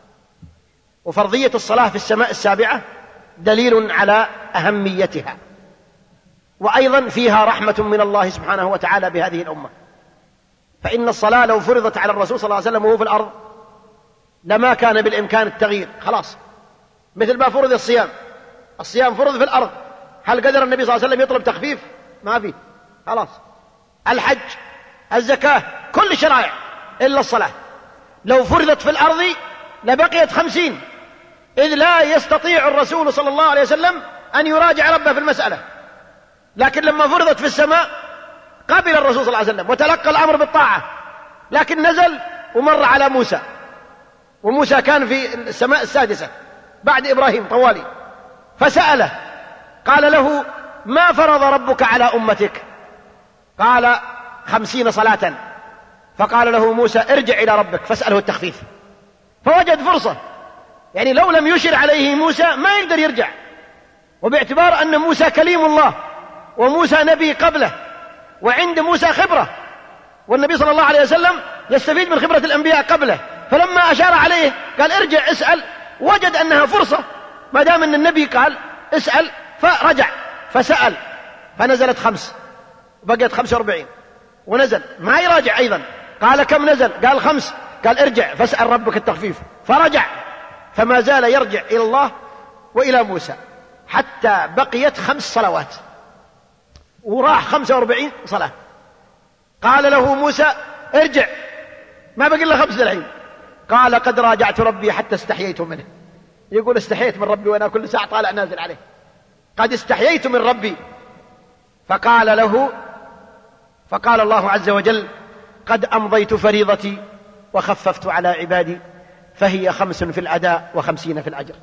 [SPEAKER 3] وفرضية الصلاة في السماء السابعة دليل على أهميتها، وأيضا فيها رحمة من الله سبحانه وتعالى بهذه الأمة. فإن الصلاة لو فرضت على الرسول صلى الله عليه وسلم وهو في الأرض لما كان بالإمكان التغيير، خلاص. مثل ما فرض الصيام، الصيام فرض في الأرض، هل قدر النبي صلى الله عليه وسلم يطلب تخفيف؟ ما فيه، خلاص. الحج، الزكاة، كل شرائع إلا الصلاة لو فرضت في الأرض لبقيت خمسين، إذ لا يستطيع الرسول صلى الله عليه وسلم أن يراجع ربه في المسألة. لكن لما فرضت في السماء قبل الرسول صلى الله عليه وسلم وتلقى الأمر بالطاعة، لكن نزل ومر على موسى، وموسى كان في السماء السادسة بعد إبراهيم طوالي، فسأله قال له ما فرض ربك على أمتك؟ قال خمسين صلاة. فقال له موسى ارجع إلى ربك فاسأله التخفيف. فوجد فرصة، يعني لو لم يشر عليه موسى ما يقدر يرجع، وباعتبار أن موسى كليم الله وموسى نبي قبله وعند موسى خبرة، والنبي صلى الله عليه وسلم يستفيد من خبرة الأنبياء قبله، فلما أشار عليه قال ارجع اسأل، وجد أنها فرصة ما دام أن النبي قال اسأل، فرجع فسأل، فنزلت خمس، بقيت خمسة واربعين، ونزل ما يراجع أيضا، قال كم نزل؟ قال خمس، قال ارجع فاسأل ربك التخفيف، فرجع، فما زال يرجع إلى الله وإلى موسى حتى بقيت خمس صلوات، وراح خمسة واربعين صلاة. قال له موسى ارجع، ما بقي إلا خمس الحين. قال قد راجعت ربي حتى استحييت منه. يقول استحييت من ربي وأنا كل ساعة طالع نازل عليه، قد استحييت من ربي. فقال له فقال الله عز وجل قد أمضيت فريضتي وخففت على عبادي، فهي خمس في الأداء وخمسين في الأجر.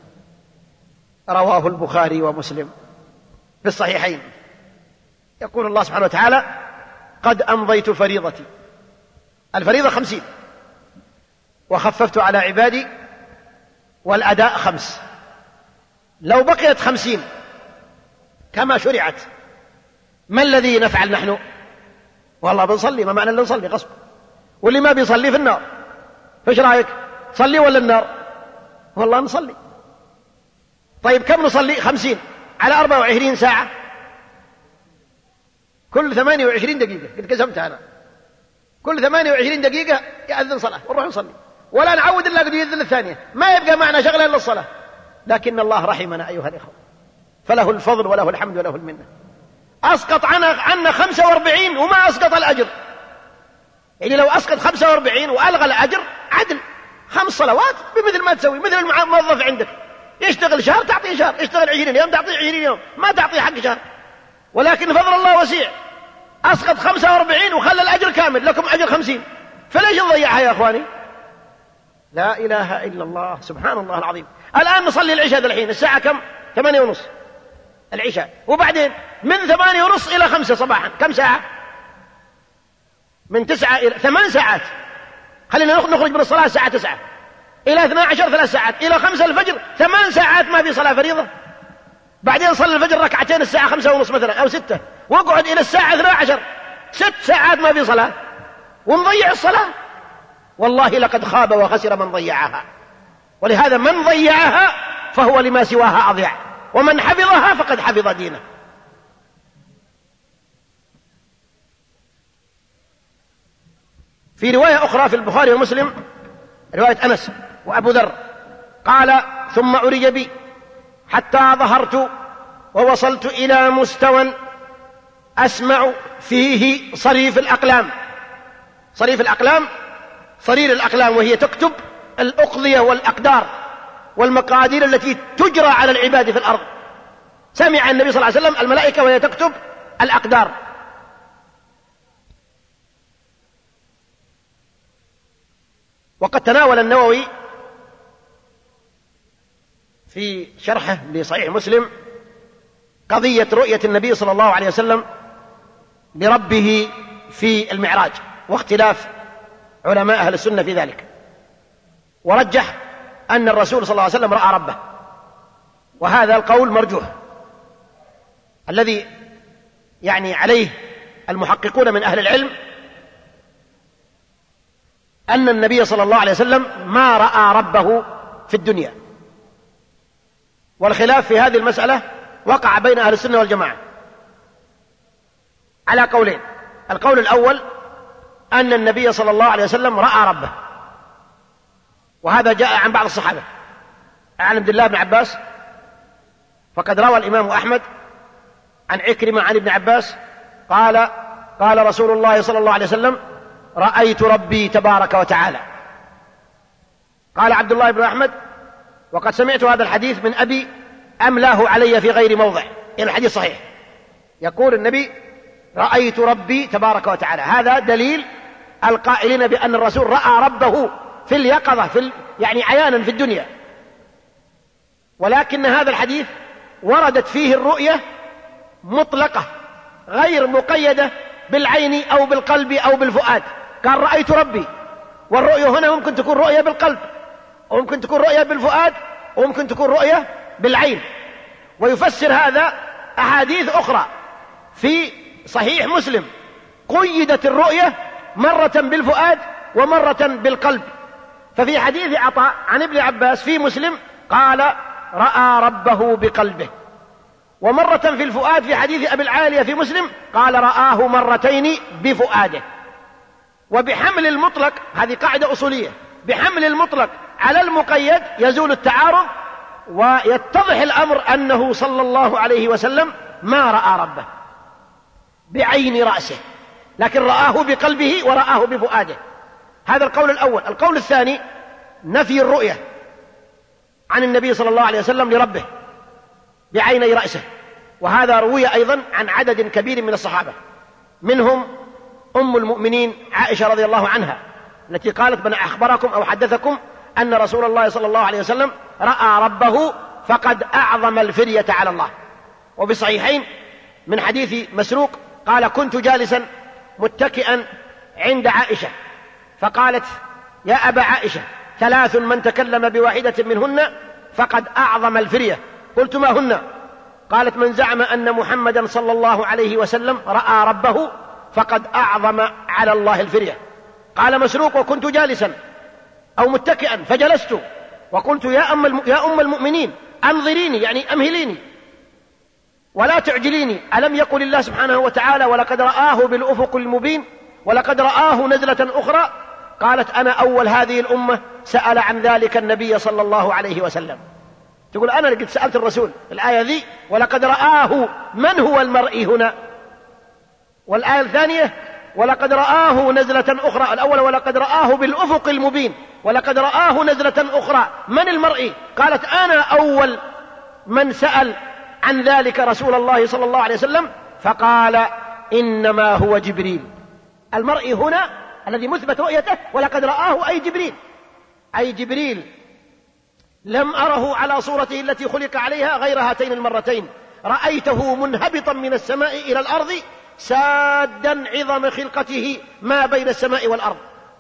[SPEAKER 3] رواه البخاري ومسلم في الصحيحين. يقول الله سبحانه وتعالى قد أمضيت فريضتي، الفريضة خمسين، وخففت على عبادي، والأداء خمس. لو بقيت خمسين كما شرعت ما الذي نفعل نحن؟ والله بنصلي، ما معنى اللي نصلي غصب، واللي ما بيصلي في النار، فايش رايك؟ صلي ولا النار؟ والله نصلي. طيب كم نصلي؟ خمسين على أربعة وعشرين ساعة، كل ثمانية وعشرين دقيقة، قد قسمتها أنا، كل ثمانية وعشرين دقيقة يأذن صلاة ونروح نصلي، ولا نعود إلا قد يأذن الثانية، ما يبقى معنا شغلة إلا الصلاة. لكن الله رحمنا أيها الإخوة، فله الفضل وله الحمد وله المنة. أسقط عنا, عنا خمسة واربعين وما أسقط الأجر. يعني لو أسقط خمسة واربعين وألغى الأجر عدل، خمس صلوات بمثل ما تسوي، مثل الموظف عندك يشتغل شهر تعطيه شهر، يشتغل عشرين يوم تعطيه عشرين يوم، ما تعطيه حق شهر. ولكن فضل الله وسيع، أسقط خمسة واربعين وخلى الأجر كامل، لكم أجر خمسين، فليش نضيعها يا أخواني؟ لا إله إلا الله، سبحان الله العظيم. الآن نصلي العشاء الحين الساعة كم؟ ثمانية ونص العشاء، وبعدين من ثمانية ونص إلى خمسة صباحا كم ساعة؟ من تسعة إلى ثمان ساعات. خلينا نخرج من الصلاة الساعة تسعة إلى اثنا عشر ثلاث ساعات، إلى خمسة الفجر ثمان ساعات ما في صلاة فريضة. بعدين صلي الفجر ركعتين الساعة خمسة ونص مثلا أو ستة، واقعد إلى الساعة اثنا عشر، ست ساعات ما في صلاة. ونضيع الصلاة، والله لقد خاب وخسر من ضيعها. ولهذا من ضيعها فهو لما سواها أضيع، ومن حفظها فقد حفظ دينه. في رواية أخرى في البخاري ومسلم، رواية أنس وأبو ذر، قال: ثم عرج بي حتى ظهرت ووصلت إلى مستوى أسمع فيه صريف الأقلام. صريف الأقلام، صرير الأقلام، وهي تكتب الأقضية والأقدار والمقادير التي تجرى على العباد في الأرض. سمع النبي صلى الله عليه وسلم الملائكة وهي تكتب الأقدار. وقد تناول النووي في شرحه لصحيح مسلم قضية رؤية النبي صلى الله عليه وسلم لربه في المعراج، واختلاف علماء أهل السنة في ذلك، ورجح أن الرسول صلى الله عليه وسلم رأى ربه، وهذا القول مرجوح. الذي يعني عليه المحققون من أهل العلم أن النبي صلى الله عليه وسلم ما رأى ربه في الدنيا، والخلاف في هذه المسألة وقع بين أهل السنة والجماعة على قولين. القول الأول أن النبي صلى الله عليه وسلم رأى ربه، وهذا جاء عن بعض الصحابة. عن عبد الله بن عباس فقد روى الإمام أحمد عن عكرمة عن ابن عباس قال: قال رسول الله صلى الله عليه وسلم: رأيت ربي تبارك وتعالى. قال عبد الله بن أحمد: وقد سمعت هذا الحديث من أبي أملاه علي في غير موضع. إلى الحديث صحيح، يقول النبي: رأيت ربي تبارك وتعالى. هذا دليل القائلين بأن الرسول رأى ربه في اليقظة، في ال... يعني عيانا في الدنيا. ولكن هذا الحديث وردت فيه الرؤية مطلقة غير مقيدة بالعين أو بالقلب أو بالفؤاد. قال: رأيت ربي، والرؤية هنا ممكن تكون رؤية بالقلب، وممكن تكون رؤية بالفؤاد، وممكن تكون رؤية بالعين. ويفسر هذا أحاديث أخرى في صحيح مسلم قيدت الرؤية مرة بالفؤاد ومرة بالقلب. ففي حديث عطاء عن ابن عباس في مسلم قال: رأى ربه بقلبه. ومرة في الفؤاد في حديث أبي العالية في مسلم قال: رآه مرتين بفؤاده. وبحمل المطلق، هذه قاعدة أصولية، بحمل المطلق على المقيد يزول التعارض، ويتضح الأمر أنه صلى الله عليه وسلم ما رأى ربه بعين رأسه، لكن رآه بقلبه ورآه بفؤاده. هذا القول الأول. القول الثاني نفي الرؤية عن النبي صلى الله عليه وسلم لربه بعيني رأسه، وهذا روي أيضا عن عدد كبير من الصحابة، منهم أم المؤمنين عائشة رضي الله عنها التي قالت: من أخبركم أو حدثكم أن رسول الله صلى الله عليه وسلم رأى ربه فقد أعظم الفرية على الله. وبصحيحين من حديث مسروق قال: كنت جالسا متكئا عند عائشة فقالت: يا أبا عائشة، ثلاث من تكلم بواحدة منهن فقد أعظم الفرية. قلت: ما هن؟ قالت: من زعم أن محمدا صلى الله عليه وسلم رأى ربه فقد أعظم على الله الفرية. قال مسروق: وكنت جالسا أو متكئا فجلست وقلت: يا أم, يا أم المؤمنين، أنظريني، يعني أمهليني ولا تعجليني. ألم يقل الله سبحانه وتعالى: ولقد رآه بالأفق المبين، ولقد رآه نزلة أخرى؟ قالت: أنا أول هذه الأمة سأل عن ذلك النبي صلى الله عليه وسلم. تقول: أنا قد سألت الرسول الآية ذي، ولقد رآه، من هو المرئي هنا؟ والآية الثانية: ولقد رآه نزلة أخرى. الأول: ولقد رآه بالأفق المبين، ولقد رآه نزلة أخرى، من المرئي؟ قالت: أنا أول من سأل عن ذلك رسول الله صلى الله عليه وسلم، فقال: إنما هو جبريل. المرئي هنا الذي مثبت رؤيته ولقد رآه أي جبريل، أي جبريل لم أره على صورته التي خلق عليها غير هاتين المرتين، رأيته منهبطا من السماء إلى الأرض سادا عظم خلقته ما بين السماء والأرض.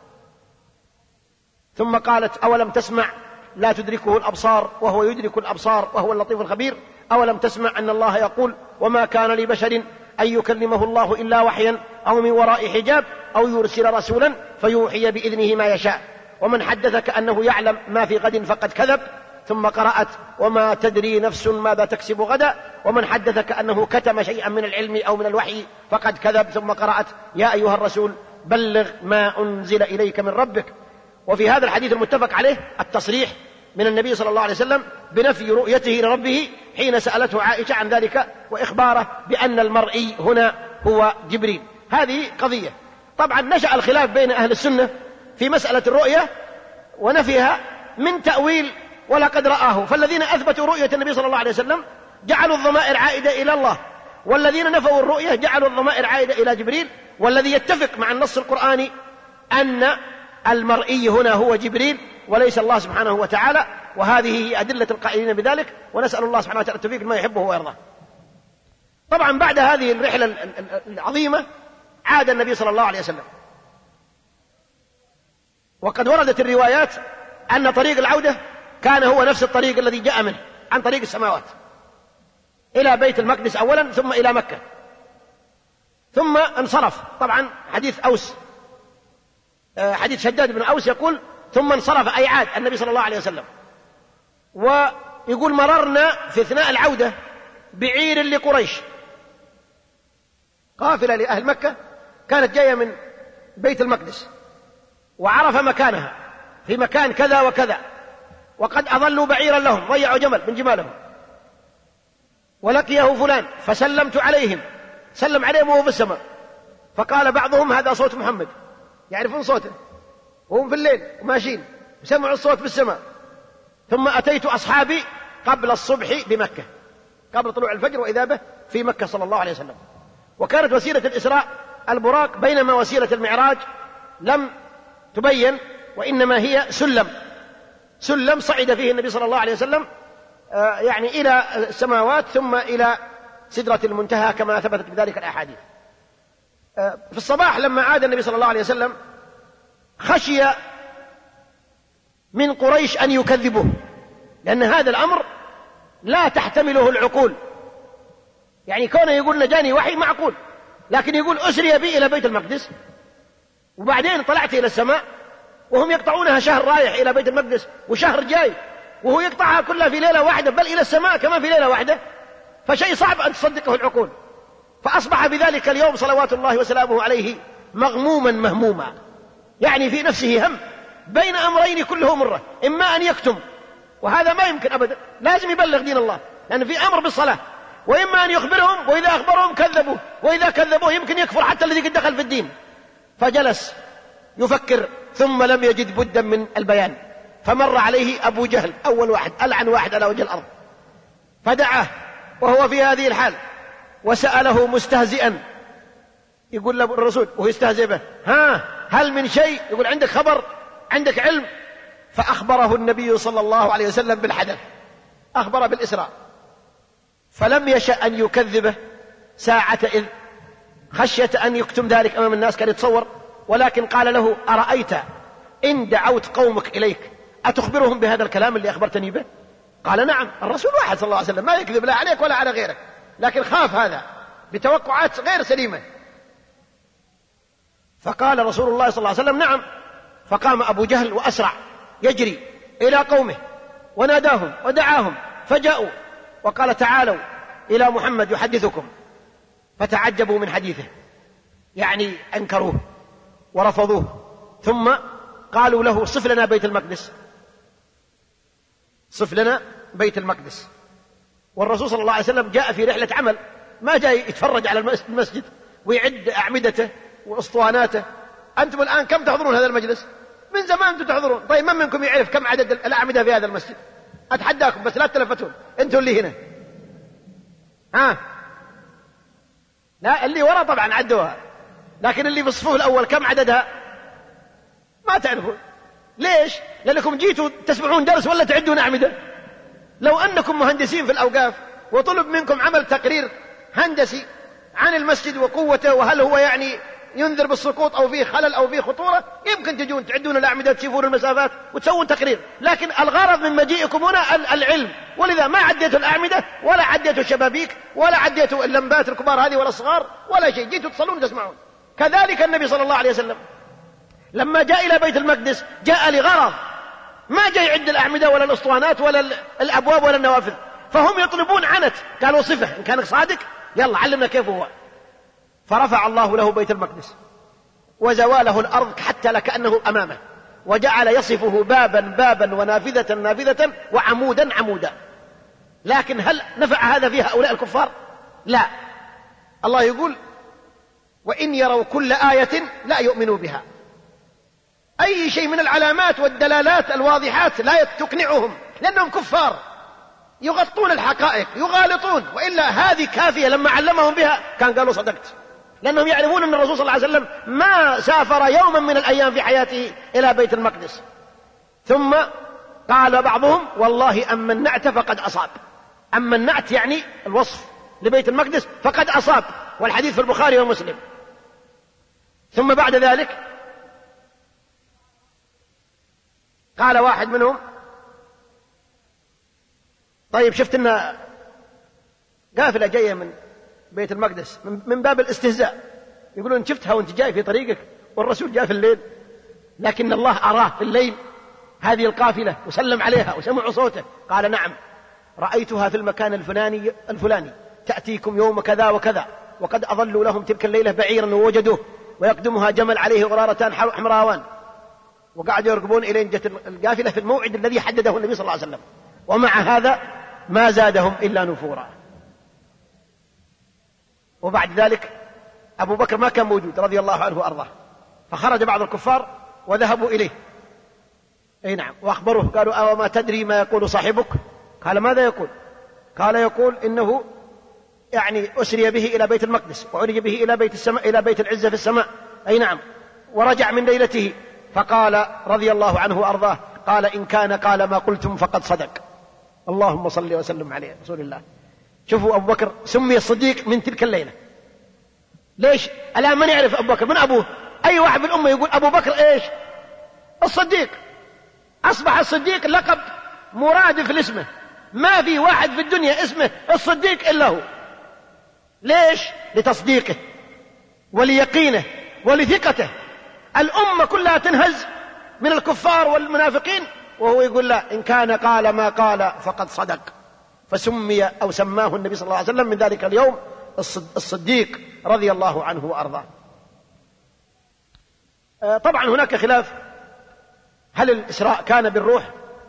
[SPEAKER 3] ثم قالت: أولم تسمع لا تدركه الأبصار وهو يدرك الأبصار وهو اللطيف الخبير؟ أولم تسمع أن الله يقول: وما كان لبشر أن يكلمه الله إلا وحيا أو من وراء حجاب أو يرسل رسولا فيوحي بإذنه ما يشاء. ومن حدثك أنه يعلم ما في غد فقد كذب. ثم قرأت وما تدري نفس ماذا تكسب غدا. ومن حدثك أنه كتم شيئا من العلم أو من الوحي فقد كذب. ثم قرأت يا أيها الرسول بلغ ما أنزل إليك من ربك. وفي هذا الحديث المتفق عليه التصريح من النبي صلى الله عليه وسلم بنفي رؤيته لربه حين سألته عائشة عن ذلك وإخباره بأن المرئي هنا هو جبريل. هذه قضية. طبعا نشأ الخلاف بين أهل السنة في مسألة الرؤية ونفيها من تأويل ولقد رآه. فالذين أثبتوا رؤية النبي صلى الله عليه وسلم جعلوا الضمائر عائدة إلى الله، والذين نفوا الرؤية جعلوا الضمائر عائدة إلى جبريل. والذي يتفق مع النص القرآني أن المرئي هنا هو جبريل وليس الله سبحانه وتعالى. وهذه هي أدلة القائلين بذلك، ونسأل الله سبحانه وتعالى التوفيق لما يحبه ويرضاه. طبعا بعد هذه الرحلة العظيمة عاد النبي صلى الله عليه وسلم، وقد وردت الروايات أن طريق العودة كان هو نفس الطريق الذي جاء منه عن طريق السماوات إلى بيت المقدس أولا ثم إلى مكة، ثم انصرف. طبعا حديث أوس حديث شداد بن أوس يقول ثم انصرف أي عاد النبي صلى الله عليه وسلم. ويقول مررنا في أثناء العودة بعير لقريش، قافلة لأهل مكة كانت جاية من بيت المقدس وعرف مكانها في مكان كذا وكذا، وقد أضلوا بعيرا لهم ضيعوا جمل من جمالهم، ولقيه فلان فسلمت عليهم، سلم عليهم وهو في السماء، فقال بعضهم هذا صوت محمد، يعرفون صوته وهم في الليل وماشيين سمعوا الصوت في السماء. ثم أتيت أصحابي قبل الصبح بمكة، قبل طلوع الفجر، وإذا به في مكة صلى الله عليه وسلم. وكانت وسيلة الإسراء البراق، بينما وسيلة المعراج لم تبين، وإنما هي سلم سلم صعد فيه النبي صلى الله عليه وسلم آه يعني إلى السماوات ثم إلى سدرة المنتهى كما ثبتت بذلك الأحاديث. آه في الصباح لما عاد النبي صلى الله عليه وسلم خشي من قريش أن يكذبوه، لأن هذا الأمر لا تحتمله العقول. يعني كونه يقول نجاني وحي معقول، لكن يقول أسري بي إلى بيت المقدس وبعدين طلعت إلى السماء، وهم يقطعونها شهر رايح إلى بيت المقدس وشهر جاي، وهو يقطعها كلها في ليلة واحدة، بل إلى السماء كمان في ليلة واحدة، فشيء صعب أن تصدقه العقول. فأصبح بذلك اليوم صلوات الله وسلامه عليه مغموما مهموما، يعني في نفسه هم بين أمرين كله مرة، إما أن يكتم وهذا ما يمكن أبدا، لازم يبلغ دين الله لأن في أمر بالصلاة، وإما أن يخبرهم وإذا أخبرهم كذبوه، وإذا كذبوه يمكن يكفر حتى الذي قد دخل في الدين. فجلس يفكر ثم لم يجد بدا من البيان، فمر عليه أبو جهل أول واحد ألعن واحد على وجه الأرض، فدعاه وهو في هذه الحال وسأله مستهزئا، يقول له الرسول وهو يستهزئ به ها هل من شيء؟ يقول عندك خبر، عندك علم؟ فأخبره النبي صلى الله عليه وسلم بالحدث، أخبر بالإسراء، فلم يشأ أن يكذبه ساعة إذ خشية أن يكتم ذلك أمام الناس، كان يتصور، ولكن قال له أرأيت إن دعوت قومك إليك أتخبرهم بهذا الكلام اللي أخبرتني به؟ قال نعم، الرسول واحد صلى الله عليه وسلم ما يكذب لا عليك ولا على غيرك، لكن خاف هذا بتوقعات غير سليمة. فقال رسول الله صلى الله عليه وسلم نعم. فقام أبو جهل وأسرع يجري إلى قومه وناداهم ودعاهم فجاءوا، وقال تعالوا إلى محمد يحدثكم، فتعجبوا من حديثه، يعني أنكروه ورفضوه، ثم قالوا له صف لنا بيت المقدس، صف لنا بيت المقدس. والرسول صلى الله عليه وسلم جاء في رحلة عمل، ما جاء يتفرج على المسجد ويعد أعمدته وأسطواناته. أنتم الآن كم تحضرون هذا المجلس؟ من زمان أنتم تحضرون. طيب من منكم يعرف كم عدد الأعمدة في هذا المسجد؟ أتحداكم بس لا تلفتون أنتم اللي هنا، ها لا اللي وراء طبعا عدوها، لكن اللي في الصفوف الأول كم عددها؟ ما تعرفون. ليش؟ لأنكم جيتوا تسمعون درس ولا تعدون أعمدة. لو أنكم مهندسين في الأوقاف وطلب منكم عمل تقرير هندسي عن المسجد وقوته، وهل هو يعني ينذر بالسقوط أو فيه خلل أو فيه خطورة يمكن تجون تعدون الأعمدة تشوفون المسافات وتسوون تقرير، لكن الغرض من مجيئكم هنا العلم، ولذا ما عديتوا الأعمدة ولا عديتوا الشبابيك ولا عديتوا اللمبات الكبار هذه ولا الصغار ولا شيء، جيتوا تصلون وتسمعون. كذلك النبي صلى الله عليه وسلم لما جاء إلى بيت المقدس جاء لغرض، ما جاء يعد الأعمدة ولا الأسطوانات ولا الأبواب ولا النوافذ، فهم يطلبون عنت، قالوا صفة إن كانك صادق يلا علمنا كيف هو. فرفع الله له بيت المقدس وزواله الأرض حتى لكأنه أمامه، وجعل يصفه بابا بابا ونافذة نافذة وعمودا عمودا. لكن هل نفع هذا في هؤلاء الكفار؟ لا. الله يقول وإن يروا كل آية لا يؤمنوا بها. أي شيء من العلامات والدلالات الواضحات لا تقنعهم، لأنهم كفار يغطون الحقائق يغالطون، وإلا هذه كافية. لما علمهم بها كان قالوا صدقت، لأنهم يعرفون أن الرسول صلى الله عليه وسلم ما سافر يوما من الأيام في حياته إلى بيت المقدس. ثم قال بعضهم والله أما النعت فقد أصاب. أما النعت يعني الوصف لبيت المقدس فقد أصاب، والحديث في البخاري ومسلم. ثم بعد ذلك قال واحد منهم طيب شفت أن قافلة جاية من بيت المقدس من باب الاستهزاء، يقولون شفتها وانت جاي في طريقك والرسول جاء في الليل، لكن الله أراه في الليل هذه القافلة وسلم عليها وسمعوا صوته. قال نعم رأيتها في المكان الفلاني الفلاني تأتيكم يوم كذا وكذا، وقد أظلوا لهم تلك الليلة بعيرا ووجدوه ويقدمها جمل عليه غرارتان حمراوان، وقعدوا يركبون إلين جت القافلة في الموعد الذي حدده النبي صلى الله عليه وسلم، ومع هذا ما زادهم إلا نفورا. وبعد ذلك أبو بكر ما كان موجود رضي الله عنه وأرضاه، فخرج بعض الكفار وذهبوا إليه أي نعم وأخبروه قالوا أو ما تدري ما يقول صاحبك؟ قال ماذا يقول؟ قال يقول إنه يعني أسري به إلى بيت المقدس وعرج به إلى بيت السماء إلى بيت العزة في السماء أي نعم ورجع من ليلته. فقال رضي الله عنه وأرضاه قال إن كان قال ما قلتم فقد صدق. اللهم صل وسلم عليه رسول الله. شوفوا أبو بكر سمي الصديق من تلك الليلة. ليش؟ الآن من يعرف أبو بكر من أبوه؟ أي واحد بالأمة يقول أبو بكر إيش؟ الصديق. أصبح الصديق لقب مرادف لاسمه، ما في واحد في الدنيا اسمه الصديق إلا هو. ليش؟ لتصديقه وليقينه ولثقته. الأمة كلها تنهز من الكفار والمنافقين وهو يقول لا إن كان قال ما قال فقد صدق، فسمي أو سماه النبي صلى الله عليه وسلم من ذلك اليوم الصديق رضي الله عنه وأرضاه. طبعا هناك خلاف هل الإسراء كان بالروح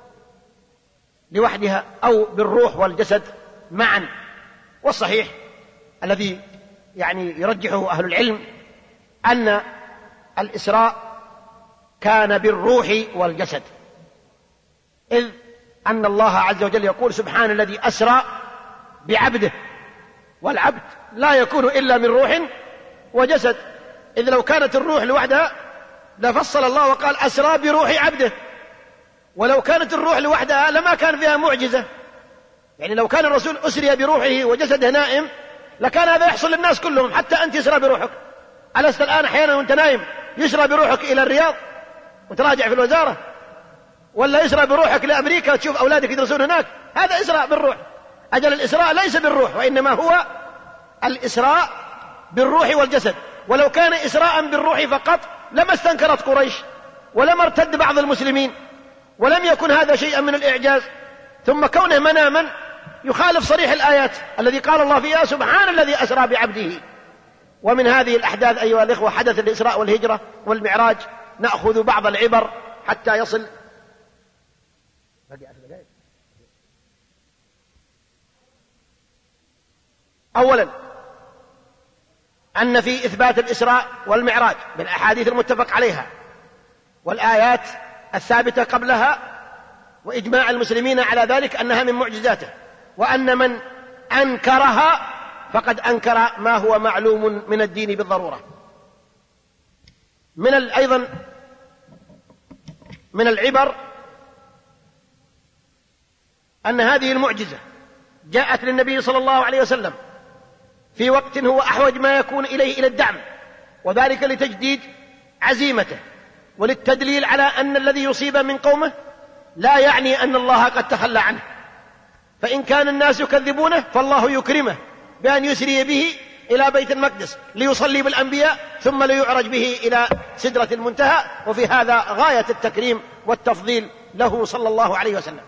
[SPEAKER 3] لوحدها أو بالروح والجسد معا، والصحيح الذي يعني يرجحه أهل العلم أن الإسراء كان بالروح والجسد، إذ أن الله عز وجل يقول سبحان الذي أسرى بعبده، والعبد لا يكون إلا من روح وجسد، إذ لو كانت الروح لوحدها لفصل الله وقال أسرى بروح عبده، ولو كانت الروح لوحدها لما كان فيها معجزة. يعني لو كان الرسول أسري بروحه وجسده نائم لكان هذا يحصل للناس كلهم، حتى أنت يسرى بروحك. ألست الآن أحيانا وأنت نايم يسرى بروحك إلى الرياض وتراجع في الوزارة، ولا يسرى بروحك لأمريكا وتشوف أولادك يدرسون هناك؟ هذا إسراء بالروح. أجل الإسراء ليس بالروح، وإنما هو الإسراء بالروح والجسد. ولو كان إسراء بالروح فقط لما استنكرت قريش ولما ارتد بعض المسلمين، ولم يكن هذا شيئا من الإعجاز. ثم كونه مناما يخالف صريح الآيات الذي قال الله فيها سبحان الذي أسرى بعبده. ومن هذه الأحداث أيها الإخوة حدث الإسراء والهجرة والمعراج، نأخذ بعض العبر حتى يصل. أولا أن في إثبات الإسراء والمعراج بالأحاديث المتفق عليها والآيات الثابتة قبلها وإجماع المسلمين على ذلك أنها من معجزاته، وأن من أنكرها فقد أنكر ما هو معلوم من الدين بالضرورة. من أيضا من العبر أن هذه المعجزة جاءت للنبي صلى الله عليه وسلم في وقت هو أحوج ما يكون إليه إلى الدعم، وذلك لتجديد عزيمته وللتدليل على أن الذي يصيب من قومه لا يعني أن الله قد تخلى عنه، فإن كان الناس يكذبونه فالله يكرمه بأن يسري به إلى بيت المقدس ليصلي بالأنبياء ثم ليعرج به إلى سدرة المنتهى، وفي هذا غاية التكريم والتفضيل له صلى الله عليه وسلم.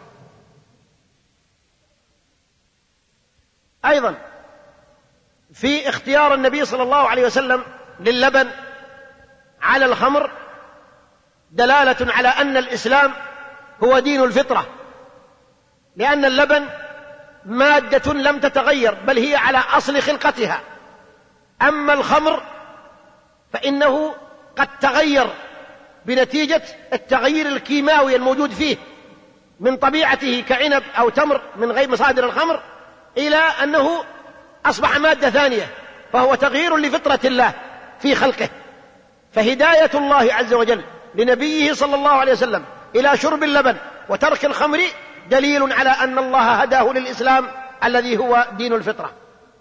[SPEAKER 3] أيضا في اختيار النبي صلى الله عليه وسلم للبن على الخمر دلالة على أن الإسلام هو دين الفطرة، لأن اللبن مادة لم تتغير بل هي على أصل خلقتها، أما الخمر فإنه قد تغير بنتيجة التغيير الكيماوي الموجود فيه من طبيعته كعنب أو تمر من غير مصادر الخمر إلى أنه أصبح مادة ثانية، فهو تغيير لفطرة الله في خلقه. فهداية الله عز وجل لنبيه صلى الله عليه وسلم إلى شرب اللبن وترك الخمر دليل على أن الله هداه للإسلام الذي هو دين الفطرة.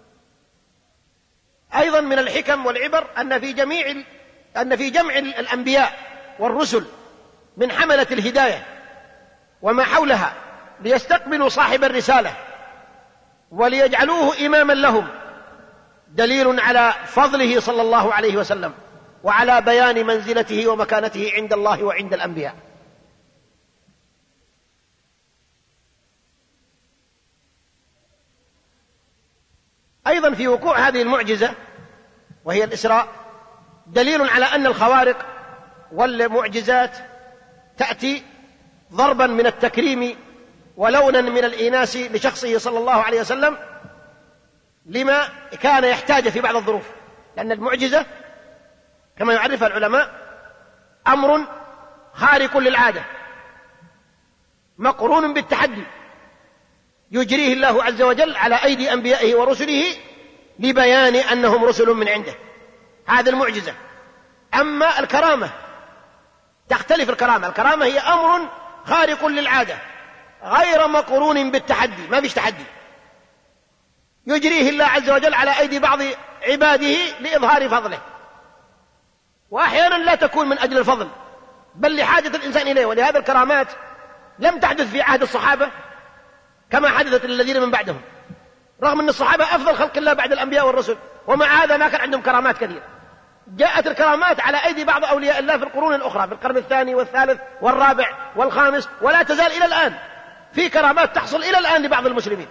[SPEAKER 3] أيضا من الحكم والعبر أن في جميع أن في جمع الأنبياء والرسل من حملة الهداية وما حولها ليستقبلوا صاحب الرسالة وليجعلوه إماما لهم دليل على فضله صلى الله عليه وسلم وعلى بيان منزلته ومكانته عند الله وعند الأنبياء. أيضا في وقوع هذه المعجزة وهي الإسراء دليل على أن الخوارق والمعجزات تأتي ضربا من التكريم ولونا من الإيناس لشخصه صلى الله عليه وسلم لما كان يحتاج في بعض الظروف، لأن المعجزة كما يعرفها العلماء أمر خارق للعادة مقرون بالتحدي يجريه الله عز وجل على أيدي أنبيائه ورسله لبيان أنهم رسل من عنده، هذا المعجزة. أما الكرامة تختلف، الكرامة الكرامة هي أمر خارق للعادة غير مقرون بالتحدي، ما فيش تحدي، يجريه الله عز وجل على أيدي بعض عباده لإظهار فضله، وأحيانا لا تكون من أجل الفضل بل لحاجة الإنسان إليه. ولهذا الكرامات لم تحدث في عهد الصحابة كما حدثت للذين من بعدهم، رغم أن الصحابة أفضل خلق الله بعد الأنبياء والرسل، ومع هذا ما كان عندهم كرامات كثيرة. جاءت الكرامات على أيدي بعض أولياء الله في القرون الأخرى، في القرن الثاني والثالث والرابع والخامس، ولا تزال إلى الآن في كرامات تحصل إلى الآن لبعض المسلمين،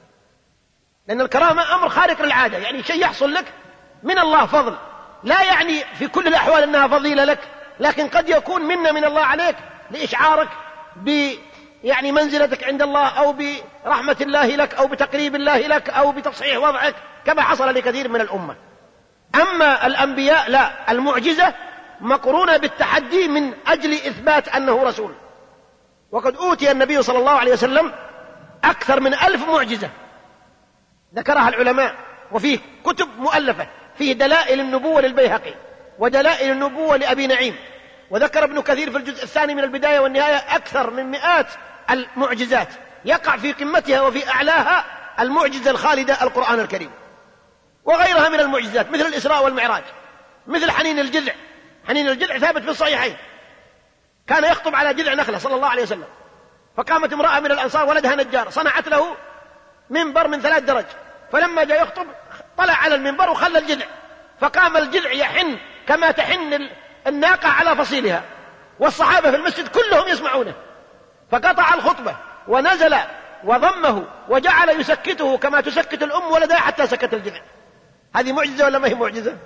[SPEAKER 3] لأن الكرامة أمر خارق للعادة، يعني شيء يحصل لك من الله فضل، لا يعني في كل الأحوال أنها فضيلة لك، لكن قد يكون منا من الله عليك لإشعارك ب يعني منزلتك عند الله أو برحمة الله لك أو بتقريب الله لك أو بتصحيح وضعك كما حصل لكثير من الأمة. أما الأنبياء لا، المعجزة مقرونة بالتحدي من أجل إثبات أنه رسول. وقد أوتي النبي صلى الله عليه وسلم أكثر من ألف معجزة ذكرها العلماء، وفيه كتب مؤلفة، فيه دلائل النبوة للبيهقي ودلائل النبوة لأبي نعيم، وذكر ابن كثير في الجزء الثاني من البداية والنهاية أكثر من مئات المعجزات، يقع في قمتها وفي أعلاها المعجزة الخالدة القرآن الكريم، وغيرها من المعجزات مثل الإسراء والمعراج، مثل حنين الجذع. حنين الجذع ثابت في الصحيحين، كان يخطب على جذع نخلة صلى الله عليه وسلم، فقامت امرأة من الأنصار ولدها نجار صنعت له منبر من ثلاث درج، فلما جاء يخطب طلع على المنبر وخلى الجذع، فقام الجذع يحن كما تحن الناقة على فصيلها، والصحابة في المسجد كلهم يسمعونه، فقطع الخطبة ونزل وضمه وجعل يسكته كما تسكت الأم ولدها حتى سكت الجذع. هذه معجزة ولا ما هي معجزة؟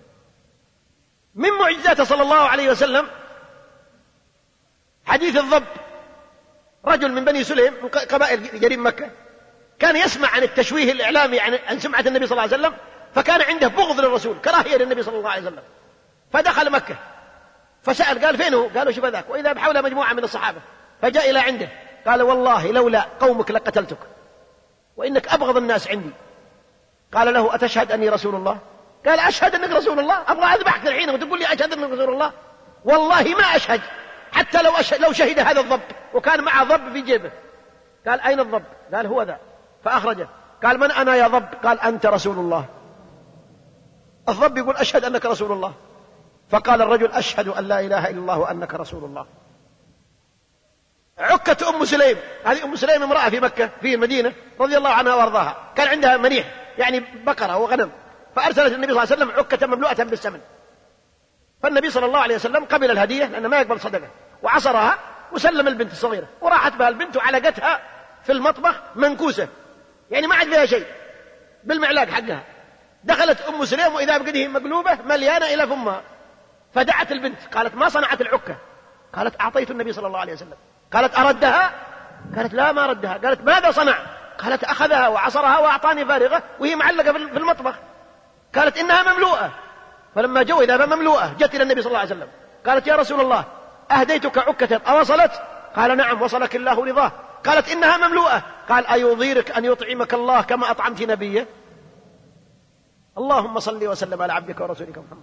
[SPEAKER 3] من معجزاته صلى الله عليه وسلم حديث الضب. رجل من بني سليم من قبائل قريب مكة كان يسمع عن التشويه الإعلامي عن سمعة النبي صلى الله عليه وسلم، فكان عنده بغض للرسول، كراهية للنبي صلى الله عليه وسلم، فدخل مكة فسأل قال فين هو؟ قالوا شوف ذاك، وإذا بحوله مجموعة من الصحابة، فجاء إلى عنده قال والله لولا قومك لقتلتك وإنك أبغض الناس عندي. قال له أتشهد أني رسول الله؟ قال أشهد أنك رسول الله، أبغى أذبحك الحين وتقول لي أشهد أنك رسول الله؟ والله ما أشهد حتى لو, أشهد لو شهد هذا الضب، وكان معه ضب في جيبه. قال أين الضب؟ قال هو ذا، فأخرجه. قال من أنا يا ضب؟ قال أنت رسول الله. الضب يقول أشهد أنك رسول الله، فقال الرجل أشهد أن لا إله إلا الله وأنك رسول الله. عكة أم سليم، هذه أم سليم امرأة في مكة في المدينة رضي الله عنها وارضاها، كان عندها منيح يعني بقرة وغنم، فأرسلت النبي صلى الله عليه وسلم عكة مملوءة بالسمن، فالنبي صلى الله عليه وسلم قبل الهدية لأنه ما يقبل صدقة، وعصرها وسلم البنت الصغيرة، وراحت بها البنت وعلقتها في المطبخ منكوسة يعني ما عاد فيها شيء بالمعلاق حقها. دخلت أم سليم وإذا بقده مقلوبة مليانة إلى فمها، فدعت البنت قالت ما صنعت العكة؟ قالت أعطيت النبي صلى الله عليه وسلم. قالت أردها؟ قالت لا ما ردها. قالت ماذا صنع؟ قالت أخذها وعصرها وأعطاني فارغة وهي معلقة في المطبخ. قالت إنها مملوءة. فلما جو إذا مملوءة جت إلى النبي صلى الله عليه وسلم قالت يا رسول الله أهديتك عكة أوصلت؟ قال نعم وصلك الله رضاه. قالت إنها مملوءة. قال أيضيرك أن يطعمك الله كما أطعمت نبيه؟ اللهم صل وسلم على عبدك ورسولك محمد.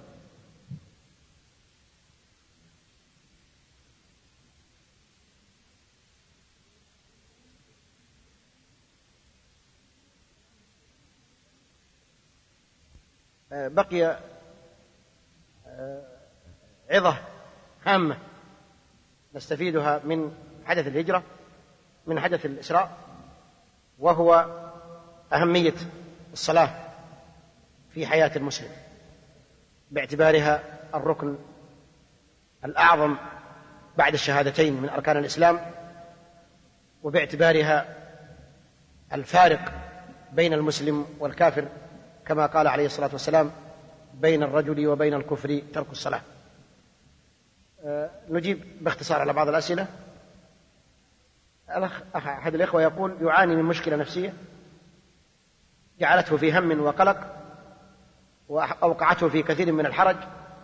[SPEAKER 3] بقي عظة هامة نستفيدها من حدث الهجرة، من حدث الإسراء، وهو أهمية الصلاة في حياة المسلم باعتبارها الركن الأعظم بعد الشهادتين من أركان الإسلام، وباعتبارها الفارق بين المسلم والكافر كما قال عليه الصلاة والسلام بين الرجل وبين الكفر ترك الصلاة. أه نجيب باختصار على بعض الأسئلة. أحد الإخوة يقول يعاني من مشكلة نفسية جعلته في هم وقلق وأوقعته في كثير من الحرج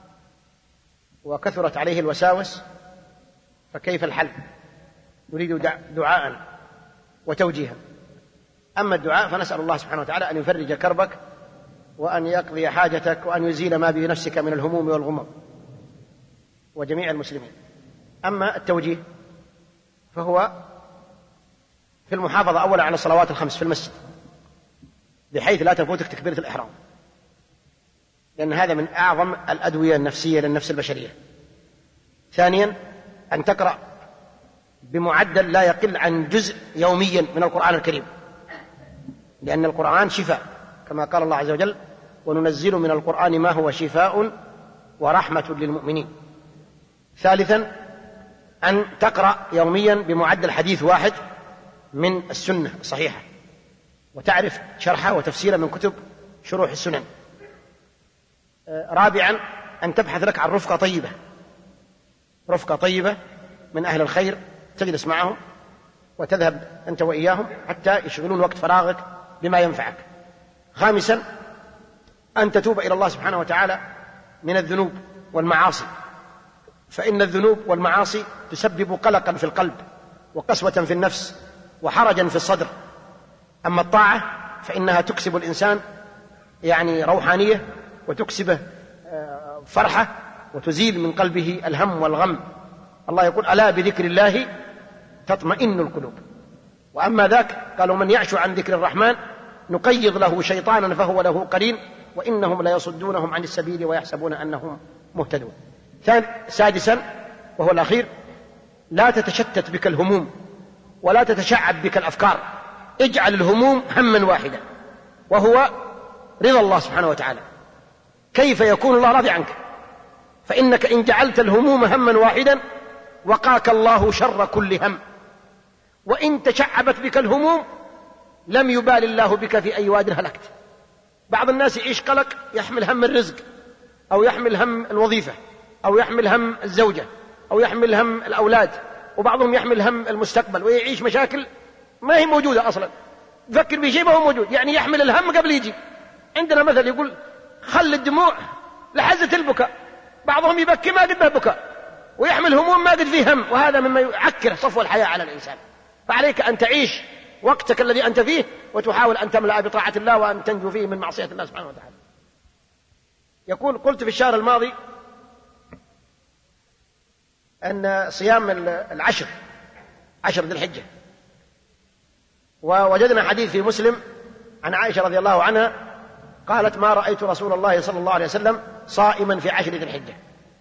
[SPEAKER 3] وكثرت عليه الوساوس، فكيف الحل؟ نريد دعاء وتوجيها. أما الدعاء فنسأل الله سبحانه وتعالى أن يفرج كربك وأن يقضي حاجتك وأن يزيل ما بنفسك من الهموم والغمم وجميع المسلمين. أما التوجيه فهو في المحافظة أولا على الصلوات الخمس في المسجد بحيث لا تفوتك تكبيرة الإحرام، لأن هذا من أعظم الأدوية النفسية للنفس البشرية. ثانيا أن تقرأ بمعدل لا يقل عن جزء يوميا من القرآن الكريم، لأن القرآن شفاء كما قال الله عز وجل وننزل من القرآن ما هو شفاء ورحمة للمؤمنين. ثالثا أن تقرأ يوميا بمعدل حديث واحد من السنة الصحيحة وتعرف شرحها وتفسيرها من كتب شروح السنن. رابعا أن تبحث لك عن رفقة طيبة، رفقة طيبة من أهل الخير تجلس معهم وتذهب أنت وإياهم حتى يشغلون وقت فراغك بما ينفعك. خامسا أن تتوب إلى الله سبحانه وتعالى من الذنوب والمعاصي، فإن الذنوب والمعاصي تسبب قلقا في القلب وقسوة في النفس وحرجا في الصدر. أما الطاعة فإنها تكسب الإنسان يعني روحانية وتكسبه فرحة وتزيل من قلبه الهم والغم. الله يقول ألا بذكر الله تطمئن القلوب. وأما ذاك قالوا من يعش عن ذكر الرحمن نقيض له شيطانا فهو له قرين وإنهم ليصدونهم عن السبيل ويحسبون أنهم مهتدون. سادسا وهو الأخير لا تتشتت بك الهموم ولا تتشعب بك الأفكار، اجعل الهموم هما واحدا وهو رضا الله سبحانه وتعالى. كيف يكون الله راضي عنك؟ فإنك إن جعلت الهموم هما واحدا وقاك الله شر كل هم، وإن تشعبت بك الهموم لم يبال الله بك في أي واد هلكت. بعض الناس يعيش قلق يحمل هم الرزق أو يحمل هم الوظيفة أو يحمل هم الزوجة أو يحمل هم الأولاد، وبعضهم يحمل هم المستقبل ويعيش مشاكل ما هي موجودة أصلا، يفكر بشيء ما هو موجود، يعني يحمل الهم قبل يجي. عندنا مثل يقول خل الدموع لحزة البكاء، بعضهم يبكي ما قد به بكاء ويحمل هموم ما قد فيه هم، وهذا مما يعكر صفو الحياة على الإنسان. فعليك أن تعيش وقتك الذي أنت فيه وتحاول أن تملأ بطاعة الله وأن تنجو فيه من معصية الله سبحانه وتعالى. يقول قلت في الشهر الماضي أن صيام العشر عشر ذي الحجة، ووجدنا حديث في مسلم عن عائشة رضي الله عنها قالت ما رأيت رسول الله صلى الله عليه وسلم صائما في عشر ذي الحجة.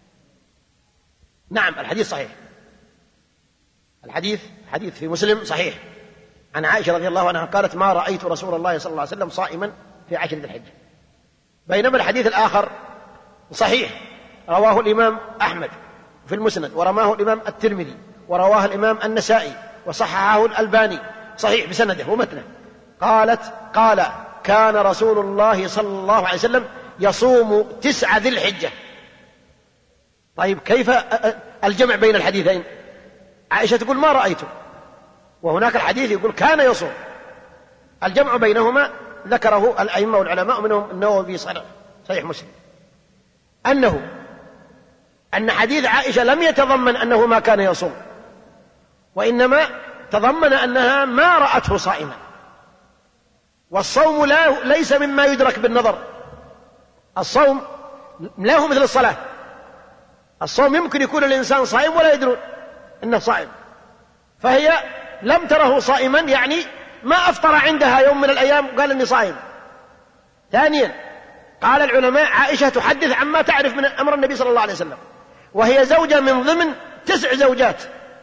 [SPEAKER 3] نعم الحديث صحيح، الحديث حديث في مسلم صحيح عن عائشة رضي الله عنها قالت ما رأيت رسول الله صلى الله عليه وسلم صائما في عشر ذي الحجة. بينما الحديث الآخر صحيح رواه الإمام أحمد في المسند، ورماه الإمام الترمذي، ورواه الإمام النسائي، وصححه الألباني صحيح بسنده ومتنه. قالت قال كان رسول الله صلى الله عليه وسلم يصوم تسعة ذي الحجة. طيب كيف الجمع بين الحديثين؟ عائشة تقول ما رأيته، وهناك الحديث يقول كان يصوم. الجمع بينهما ذكره الأئمة والعلماء منهم النووي في صحيح مسلم أنه أن حديث عائشة لم يتضمن أنه ما كان يصوم، وإنما تضمن أنها ما رأته صائما. والصوم لا ليس مما يدرك بالنظر، الصوم لا هو مثل الصلاة. الصوم يمكن يكون الإنسان صائم ولا يدرون إنه صائم، فهي لم تره صائما يعني ما أفطر عندها يوم من الأيام قال إني صائم. ثانيا قال العلماء عائشة تحدث عما تعرف من أمر النبي صلى الله عليه وسلم، وهي زوجة من ضمن تسع زوجات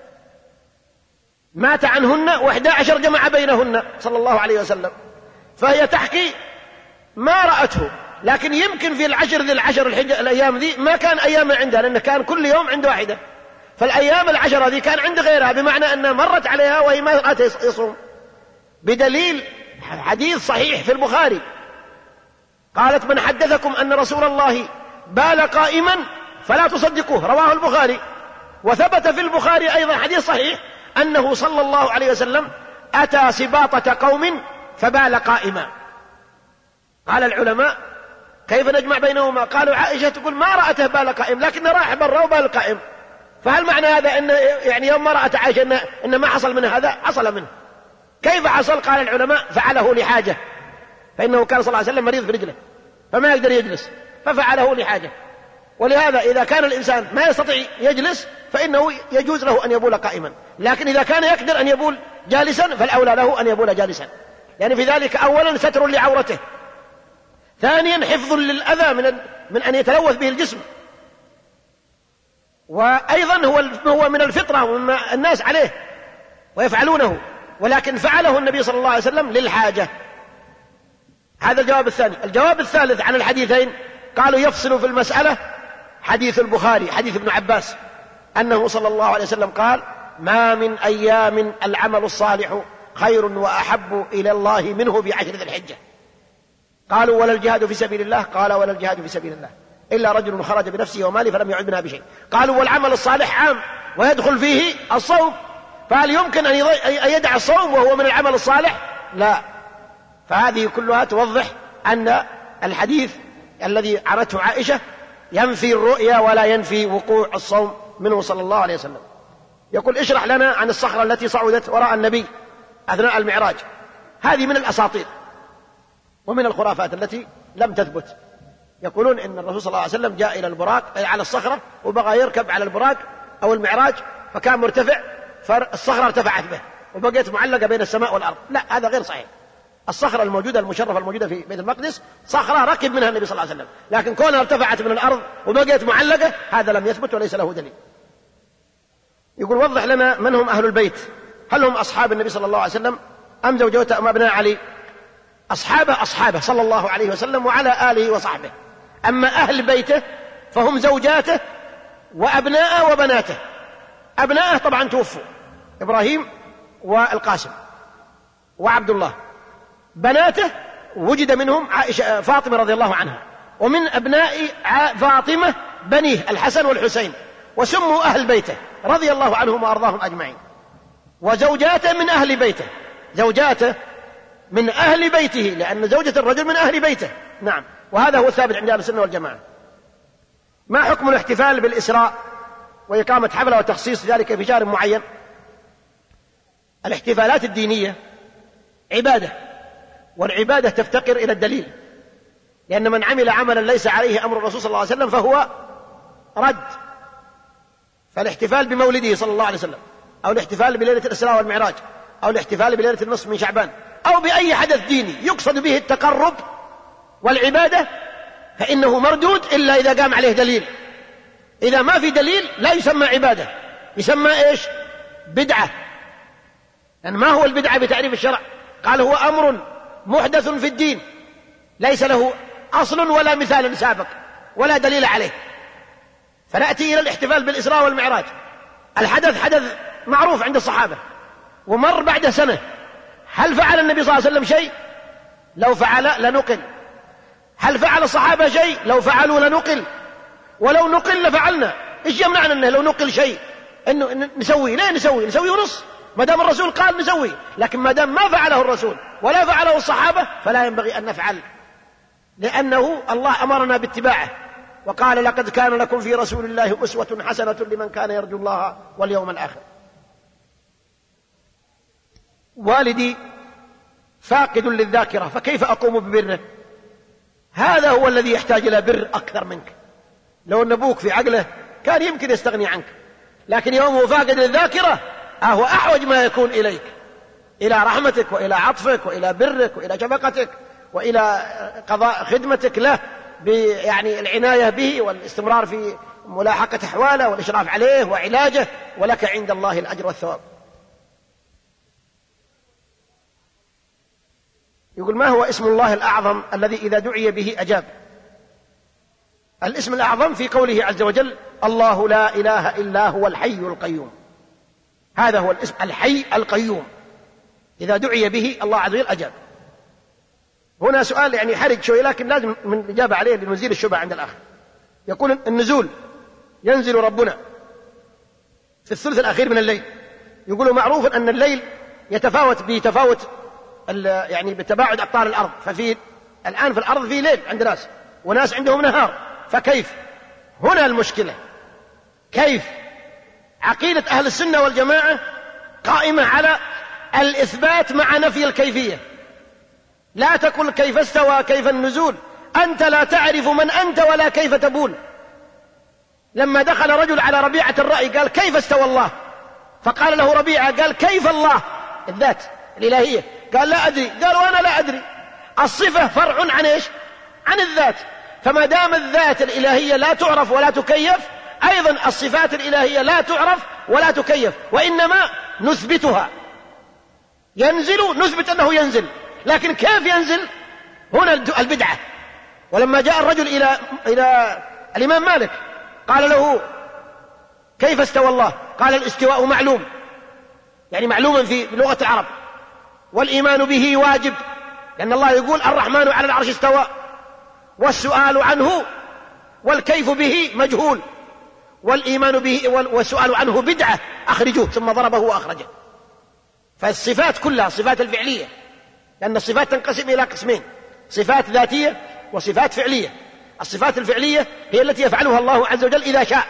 [SPEAKER 3] مات عنهن واحدى عشر جمع بينهن صلى الله عليه وسلم، فهي تحكي ما رأته. لكن يمكن في العشر ذي العشر الحجة الأيام ذي ما كان أيام عندها، لأنه كان كل يوم عند واحدة، فالأيام العشرة ذي كان عند غيرها، بمعنى أنها مرت عليها وهي ما رأت يصوم، بدليل حديث صحيح في البخاري قالت من حدثكم أن رسول الله بال قائما فلا تصدقوه، رواه البخاري. وثبت في البخاري أيضا حديث صحيح أنه صلى الله عليه وسلم أتى سباطة قوم فبال قائما. قال العلماء كيف نجمع بينهما؟ قالوا عائشة تقول ما رأته بال قائم، لكن راح برا وبال قائم، فهل معنى هذا أن يعني يوم ما رأت عائشة إن, إن ما حصل منه هذا؟ حصل منه. كيف حصل؟ قال العلماء فعله لحاجة، فإنه كان صلى الله عليه وسلم مريض برجله فما يقدر يجلس ففعله لحاجة. ولهذا إذا كان الإنسان ما يستطيع يجلس فإنه يجوز له أن يبول قائما، لكن إذا كان يقدر أن يبول جالسا فالأولى له أن يبول جالسا، يعني في ذلك أولا ستر لعورته، ثانيا حفظ للأذى من, من أن يتلوث به الجسم، وأيضا هو, هو من الفطرة ومما الناس عليه ويفعلونه، ولكن فعله النبي صلى الله عليه وسلم للحاجة. هذا الجواب الثاني. الجواب الثالث عن الحديثين قالوا يفصل في المسألة حديث البخاري حديث ابن عباس أنه صلى الله عليه وسلم قال ما من أيام العمل الصالح خير وأحب إلى الله منه بعشر ذي الحجة. قالوا ولا الجهاد في سبيل الله؟ قال ولا الجهاد في سبيل الله إلا رجل خرج بنفسه وماله فلم يعد منها بشيء. قالوا والعمل الصالح عام ويدخل فيه الصوم، فهل يمكن أن يدع الصوم وهو من العمل الصالح؟ لا. فهذه كلها توضح أن الحديث الذي عرته عائشة ينفي الرؤيا ولا ينفي وقوع الصوم منه صلى الله عليه وسلم. يقول اشرح لنا عن الصخرة التي صعدت وراء النبي أثناء المعراج. هذه من الأساطير ومن الخرافات التي لم تثبت. يقولون إن الرسول صلى الله عليه وسلم جاء إلى البراق على الصخرة وبغى يركب على البراق أو المعراج فكان مرتفع فالصخرة ارتفعت به وبقيت معلقة بين السماء والأرض. لا، هذا غير صحيح. الصخرة الموجودة المشرفة الموجودة في بيت المقدس صخرة ركب منها النبي صلى الله عليه وسلم، لكن كونها ارتفعت من الأرض وبقيت معلقة هذا لم يثبت وليس له دليل. يقول وضح لنا من هم أهل البيت، هل هم أصحاب النبي صلى الله عليه وسلم أم زوجته أم أبناء علي؟ أصحابه أصحابه صلى الله عليه وسلم وعلى آله وصحبه. أما أهل بيته فهم زوجاته وأبناءه وبناته. أبناءه طبعا توفوا، إبراهيم والقاسم وعبد الله. بناته وجد منهم عائشة فاطمة رضي الله عنها، ومن أبناء فاطمة بنيه الحسن والحسين، وسموا أهل بيته رضي الله عنهم وأرضاهم أجمعين. وزوجاته من أهل بيته، زوجاته من أهل بيته، لأن زوجة الرجل من أهل بيته. نعم، وهذا هو الثابت عند أهل السنة والجماعة. ما حكم الاحتفال بالإسراء وإقامة حفلة وتخصيص ذلك في شهر معين؟ الاحتفالات الدينية عبادة، والعبادة تفتقر إلى الدليل، لأن من عمل عملا ليس عليه أمر الرسول صلى الله عليه وسلم فهو رد. فالاحتفال بمولده صلى الله عليه وسلم، أو الاحتفال بليلة الإسراء والمعراج، أو الاحتفال بليلة النصف من شعبان، أو بأي حدث ديني يقصد به التقرب والعبادة فإنه مردود إلا إذا قام عليه دليل. إذا ما في دليل لا يسمى عبادة، يسمى إيش؟ بدعة. يعني ما هو البدعة بتعريف الشرع؟ قال هو أمر محدث في الدين ليس له أصل ولا مثال سابق ولا دليل عليه. فنأتي إلى الاحتفال بالإسراء والمعراج. الحدث حدث معروف عند الصحابة ومر بعد سنة. هل فعل النبي صلى الله عليه وسلم شيء؟ لو فعل لنقل. هل فعل الصحابة شيء؟ لو فعلوا لنقل. ولو نقل لفعلنا. إيش يمنعنا أنه لو نقل شيء أنه نسوي؟ لا نسوي نسوي ونص ما دام الرسول قال نسوي. لكن ما دام ما فعله الرسول ولا فعله الصحابة فلا ينبغي أن نفعل، لأنه الله أمرنا باتباعه وقال لقد كان لكم في رسول الله أسوة حسنة لمن كان يرجو الله واليوم الآخر. والدي فاقد للذاكرة فكيف أقوم ببره؟ هذا هو الذي يحتاج إلى بر أكثر منك. لو أن أبوك في عقله كان يمكن يستغني عنك، لكن يوم هو فاقد للذاكرة أهو أحوج ما يكون إليك، إلى رحمتك وإلى عطفك وإلى برك وإلى شفقتك وإلى قضاء خدمتك له يعني العناية به والاستمرار في ملاحقة أحواله والإشراف عليه وعلاجه، ولك عند الله الأجر والثواب. يقول ما هو اسم الله الأعظم الذي إذا دعي به أجاب؟ الاسم الأعظم في قوله عز وجل الله لا إله إلا هو الحي القيوم. هذا هو الاسم الحي القيوم، إذا دعي به الله عز وجل أجاب. هنا سؤال يعني حرج شوي لكن لازم من الإجابة عليه لنزيل الشبهة عند الآخر. يقول النزول ينزل ربنا في الثلث الأخير من الليل. يقولوا معروف أن الليل يتفاوت بتفاوت يعني بتباعد أقطار الأرض، ففي الآن في الأرض في ليل عند ناس وناس عندهم نهار، فكيف؟ هنا المشكلة. كيف؟ عقيدة أهل السنة والجماعة قائمة على الإثبات مع نفي الكيفية. لا تقل كيف استوى كيف النزول، أنت لا تعرف من أنت ولا كيف تبول. لما دخل رجل على ربيعة الرأي قال كيف استوى الله؟ فقال له ربيعة قال كيف الله الذات الإلهية؟ قال لا أدري. قال وأنا لا أدري. الصفة فرع عن إيش؟ عن الذات. فما دام الذات الإلهية لا تعرف ولا تكيف، أيضا الصفات الإلهية لا تعرف ولا تكيف، وإنما نثبتها. ينزل نثبت أنه ينزل، لكن كيف ينزل؟ هنا البدعة. ولما جاء الرجل إلى إلى الإمام مالك قال له كيف استوى الله؟ قال الاستواء معلوم، يعني معلوما في لغة العرب، والإيمان به واجب، لأن الله يقول الرحمن على العرش استوى، والسؤال عنه والكيف به مجهول، والإيمان به والسؤال عنه بدعة أخرجوه، ثم ضربه وأخرجه. فالصفات كلها صفات الفعلية، لأن الصفات تنقسم إلى قسمين: صفات ذاتية وصفات فعلية. الصفات الفعلية هي التي يفعلها الله عز وجل إذا شاء،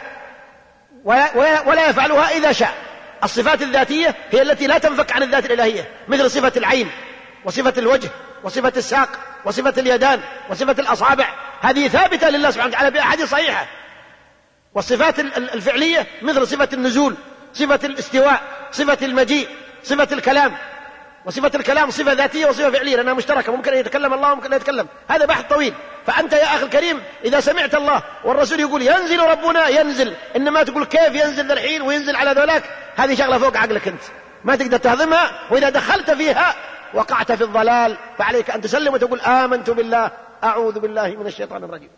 [SPEAKER 3] ولا يفعلها إذا شاء. الصفات الذاتية هي التي لا تنفك عن الذات الإلهية، مثل صفة العين وصفة الوجه وصفة الساق وصفة اليدان وصفة الأصابع، هذه ثابتة لله سبحانه وتعالى بأحاديث صحيحة. والصفات الفعلية مثل صفة النزول، صفة الاستواء، صفة المجيء، صفة الكلام. وصفة الكلام صفة ذاتية وصفة فعلية لأنها مشتركة، ممكن أن يتكلم الله وممكن لا يتكلم، هذا بحث طويل. فأنت يا أخي الكريم إذا سمعت الله والرسول يقول ينزل ربنا ينزل، إنما تقول كيف ينزل ذا الحين وينزل على ذولاك، هذه شغلة فوق عقلك أنت ما تقدر تهضمها، وإذا دخلت فيها وقعت في الضلال، فعليك أن تسلم وتقول آمنت بالله أعوذ بالله من الشيطان الرجيم.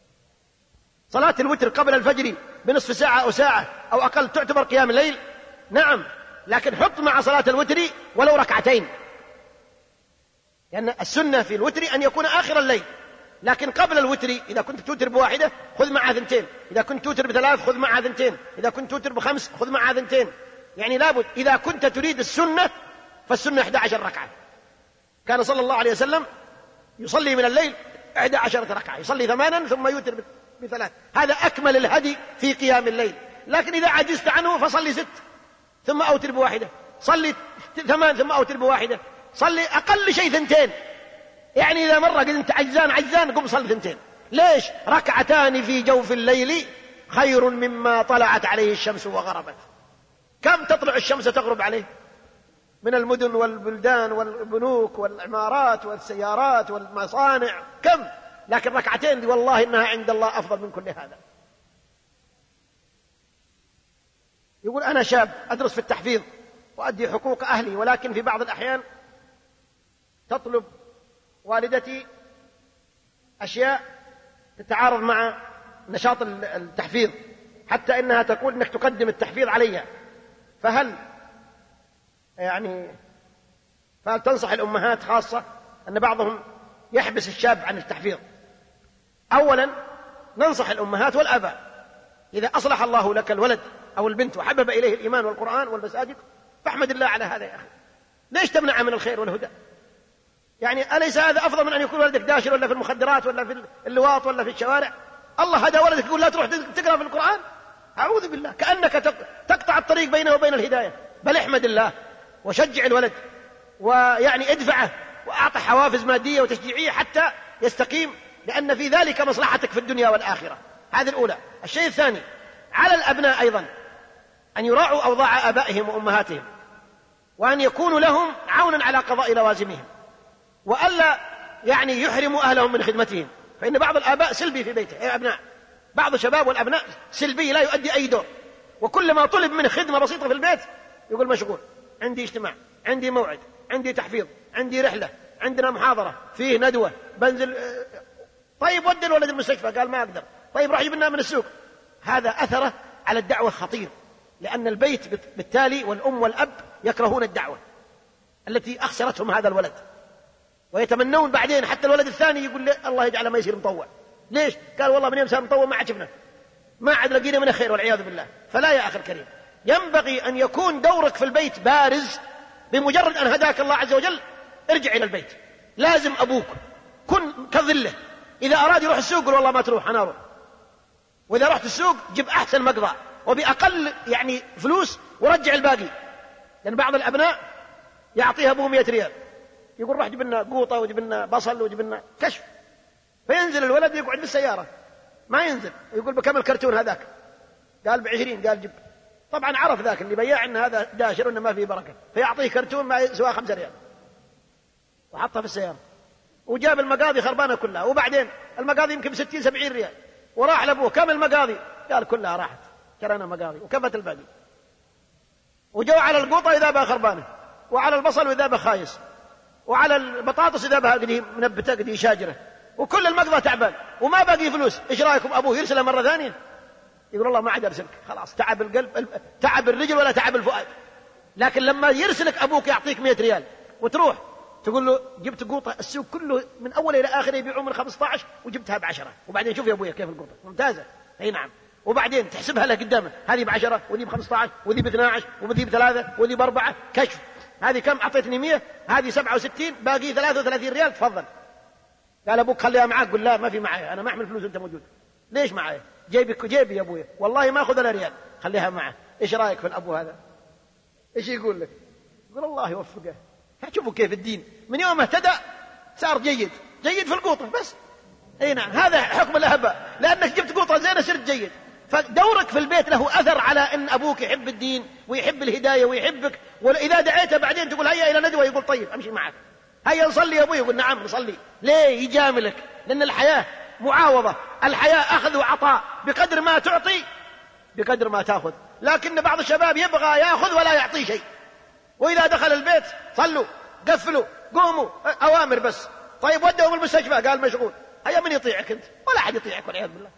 [SPEAKER 3] صلاة الوتر قبل الفجر بنصف ساعة أو ساعة أو أقل تعتبر قيام الليل؟ نعم، لكن حط مع صلاة الوتر ولو ركعتين، لأن السنة في الوتر أن يكون آخر الليل. لكن قبل الوتر إذا كنت توتر بواحدة خذ معها ثنتين، إذا كنت توتر بثلاث خذ معها ثنتين، إذا كنت توتر بخمس خذ معها ثنتين. يعني لابد إذا كنت تريد السنة فالسنة إحدى عشر ركعة. كان صلى الله عليه وسلم يصلي من الليل إحدى عشرة ركعة، يصلي ثمانا ثم يوتر بثلاث، هذا أكمل الهدي في قيام الليل. لكن إذا عجزت عنه فصلي ست ثم أوتر بواحدة، صلي ثمان ثم أوتر بواحدة، صلي أقل شيء ثنتين. يعني إذا مرة قد أنت عجزان عجزان قم صلي ثنتين. ليش؟ ركعتان في جوف الليل خير مما طلعت عليه الشمس وغربت. كم تطلع الشمس تغرب عليه من المدن والبلدان والبنوك والعمارات والسيارات والمصانع؟ كم؟ لكن ركعتين دي والله إنها عند الله أفضل من كل هذا. يقول أنا شاب أدرس في التحفيظ وأدي حقوق أهلي، ولكن في بعض الأحيان تطلب والدتي أشياء تتعارض مع نشاط التحفيظ، حتى إنها تقول إنك تقدم التحفيظ علي، فهل يعني فهل تنصح الأمهات خاصة أن بعضهم يحبس الشاب عن التحفيظ؟ أولا ننصح الأمهات والآباء، إذا أصلح الله لك الولد أو البنت وحبب إليه الإيمان والقرآن والمساجد فاحمد الله على هذا يا أخي، ليش تمنع من الخير والهدى؟ يعني أليس هذا أفضل من أن يكون ولدك داشر ولا في المخدرات ولا في اللواط ولا في الشوارع؟ الله هدى ولدك يقول لا تروح تقرأ في القرآن؟ أعوذ بالله، كأنك تقطع الطريق بينه وبين الهداية. بل احمد الله وشجع الولد، ويعني ادفعه وأعطى حوافز مادية وتشجيعية حتى يستقيم، لأن في ذلك مصلحتك في الدنيا والآخرة. هذه الأولى. الشيء الثاني، على الأبناء أيضا أن يراعوا أوضاع آبائهم وأمهاتهم، وأن يكونوا لهم عونا على قضاء لوازمهم، وألا يعني يحرموا أهلهم من خدمتهم، فإن بعض الآباء سلبي في بيته يا أبناء، بعض الشباب والأبناء سلبي لا يؤدي أي دور، وكل ما طلب منه خدمة بسيطة في البيت يقول مشغول، عندي اجتماع، عندي موعد، عندي تحفيظ، عندي رحلة، عندنا محاضرة، فيه ندوة، بنزل. طيب ودي الولد المستشفى، قال ما أقدر. طيب راح جبنا من السوق. هذا أثره على الدعوة خطير، لأن البيت بالتالي والأم والأب يكرهون الدعوة التي أخسرتهم هذا الولد، ويتمنون بعدين حتى الولد الثاني يقول الله يجعله ما يصير مطوع. ليش؟ قال والله من يوم صار مطوع ما عاد شفنا، ما عاد لقينا منه خير والعياذ بالله. فلا يا أخي الكريم، ينبغي أن يكون دورك في البيت بارز. بمجرد أن هداك الله عز وجل ارجع إلى البيت، لازم أبوك كن كظله. إذا أراد يروح السوق قل والله ما تروح أنا أروح، وإذا رحت السوق جب أحسن مقضى وبأقل يعني فلوس ورجع الباقي، لأن بعض الأبناء يعطيها أبوه مئة ريال يقول روح جب لنا قوطة وجب لنا بصل وجب لنا كشف، فينزل الولد يقعد بالسيارة ما ينزل، يقول بكم الكرتون هذاك؟ قال بعشرين. قال جب. طبعا عرف ذاك اللي بياع ان هذا داشر وانه ما فيه بركة، فيعطيه كرتون ما يسوى خمسة ريال وحطها في السيارة، وجاب المقاضي خربانة كلها، وبعدين المقاضي يمكن بستين سبعين ريال، وراح لأبوه كم المقاضي؟ قال كلها راحت، كرنا مقاضي وكفت الباقي. وجوا على القوطة إذا بها خربانة، وعلى البصل إذا بها خايس، وعلى البطاطس إذا بها قدي منبتة قدي شاجرة، وكل المقضى تعبان وما باقي فلوس. إيش رأيكم؟ أبوه يرسله مرة ثانية؟ يقول الله ما عاد أرسلك، خلاص تعب القلب، تعب الرجل ولا تعب الفؤاد. لكن لما يرسلك أبوك يعطيك مئة ريال وتروح تقول له جبت قوطة السوق كله من أول إلى آخر يبيعون من خمسة عشر وجبتها بعشرة، وبعدين شوف يا أبويا كيف القوطة ممتازة، أي نعم، وبعدين تحسبها له قدامه، هذه بعشرة وذي بخمسة عشر وذي باثنى عشر وذي بثلاثة وذي بأربعة، كشف هذه كم أعطيتني مية، هذه سبعة وستين، باقي ثلاثة وثلاثين ريال، تفضل. قال أبوك خليها معاك؟ قل لا ما في معايا، أنا ما أحمل فلوس أنت موجود. ليش معايا؟ جيبك جيبي يا أبويا، والله ما أخذ ولا ريال، خليها معه. إيش رأيك في الأبو هذا؟ إيش يقول لك؟ يقول الله يوفقه. شوفوا كيف الدين من يوم اهتدى صار جيد، جيد في القوطة بس. أي نعم، هذا حكم الأهباء، لأنك جبت قوطة زينة صرت جيد. فدورك في البيت له أثر على أن أبوك يحب الدين ويحب الهداية ويحبك، وإذا دعيته بعدين تقول هيا إلى ندوة يقول طيب أمشي معك، هيا نصلي يا أبوي يقول نعم نصلي. ليه يجاملك؟ لأن الحياة معاوضة، الحياة أخذ وعطاء، بقدر ما تعطي بقدر ما تأخذ. لكن بعض الشباب يبغى يأخذ ولا يعطي شيء، وإذا دخل البيت صلوا قفلوا قوموا أوامر بس. طيب ودهم المستشفى قال مشغول، هيا من يطيعك أنت؟ ولا أحد يطيعك والعياذ بالله.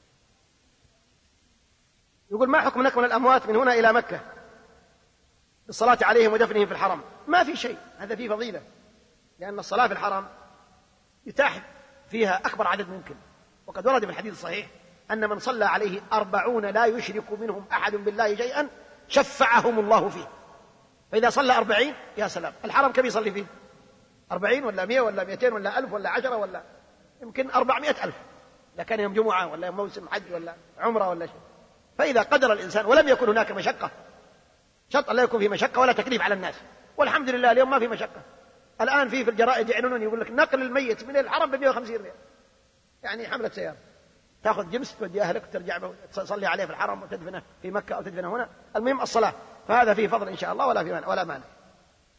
[SPEAKER 3] يقول ما حكم نقل الأموات من هنا إلى مكة بالصلاة عليهم ودفنهم في الحرم؟ ما في شيء، هذا فيه فضيلة، لأن الصلاة في الحرم يتاح فيها أكبر عدد ممكن، وقد ورد في الحديث الصحيح أن من صلى عليه أربعون لا يشرك منهم أحد بالله شيئا شفعهم الله فيه. فإذا صلى أربعين يا سلام، الحرم كم يصلي فيه؟ أربعين ولا مئة ولا مئتين ولا ألف ولا عشرة ولا يمكن أربعمائة ألف، إذا كان يوم جمعة ولا يوم موسم حج ولا عمرة ولا شيء. فإذا قدر الإنسان ولم يكن هناك مشقة، شرط لا يكون في مشقة ولا تكليف على الناس، والحمد لله اليوم ما في مشقة. الآن في في الجرائد يعلنون يقول لك نقل الميت من الحرم ب مئة وخمسين ريال، يعني حملة سيارة تأخذ جمس تودي أهلك وترجع تصلي عليه في الحرم وتدفنه في مكة أو تدفنه هنا، المهم الصلاة، فهذا فيه فضل إن شاء الله ولا في مانع ولا مانع.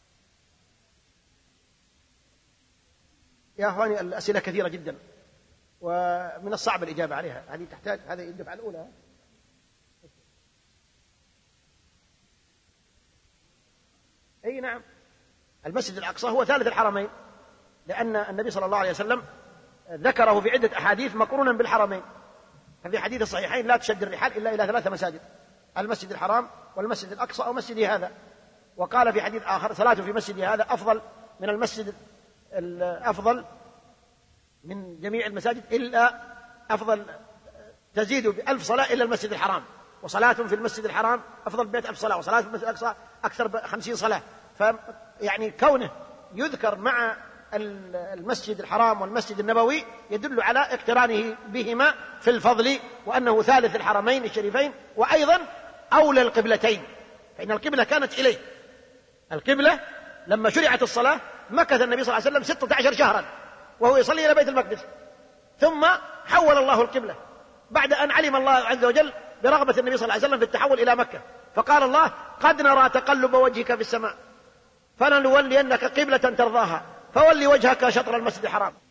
[SPEAKER 3] يا أخواني الأسئلة كثيرة جدا، ومن الصعب الإجابة عليها، هذه تحتاج، هذه الدفعة الأولى. أي نعم، المسجد الأقصى هو ثالث الحرمين، لأن النبي صلى الله عليه وسلم ذكره في عدة أحاديث مقرونا بالحرمين. ففي حديث الصحيحين لا تشد الرحال إلا إلى ثلاثة مساجد: المسجد الحرام والمسجد الأقصى أو مسجدي هذا. وقال في حديث آخر: صلاة في مسجدي هذا أفضل من المسجد الأفضل من جميع المساجد إلا أفضل تزيد بألف صلاة إلا المسجد الحرام، وصلاة في المسجد الحرام أفضل بمئة ألف صلاة، وصلاة في المسجد الأقصى أكثر بخمسين صلاة. فيعني كونه يذكر مع المسجد الحرام والمسجد النبوي يدل على اقترانه بهما في الفضل، وأنه ثالث الحرمين الشريفين، وأيضا أولى القبلتين، فإن القبلة كانت إليه. القبلة لما شرعت الصلاة مكث النبي صلى الله عليه وسلم ستة عشر شهرا وهو يصلي إلى بيت المقدس، ثم حول الله القبلة بعد أن علم الله عز وجل برغبة النبي صلى الله عليه وسلم في التحول إلى مكة، فقال الله: قد نرى تقلب وجهك في السماء فلنولينك قبلة ترضاها فولي وجهك شطر المسجد الحرام.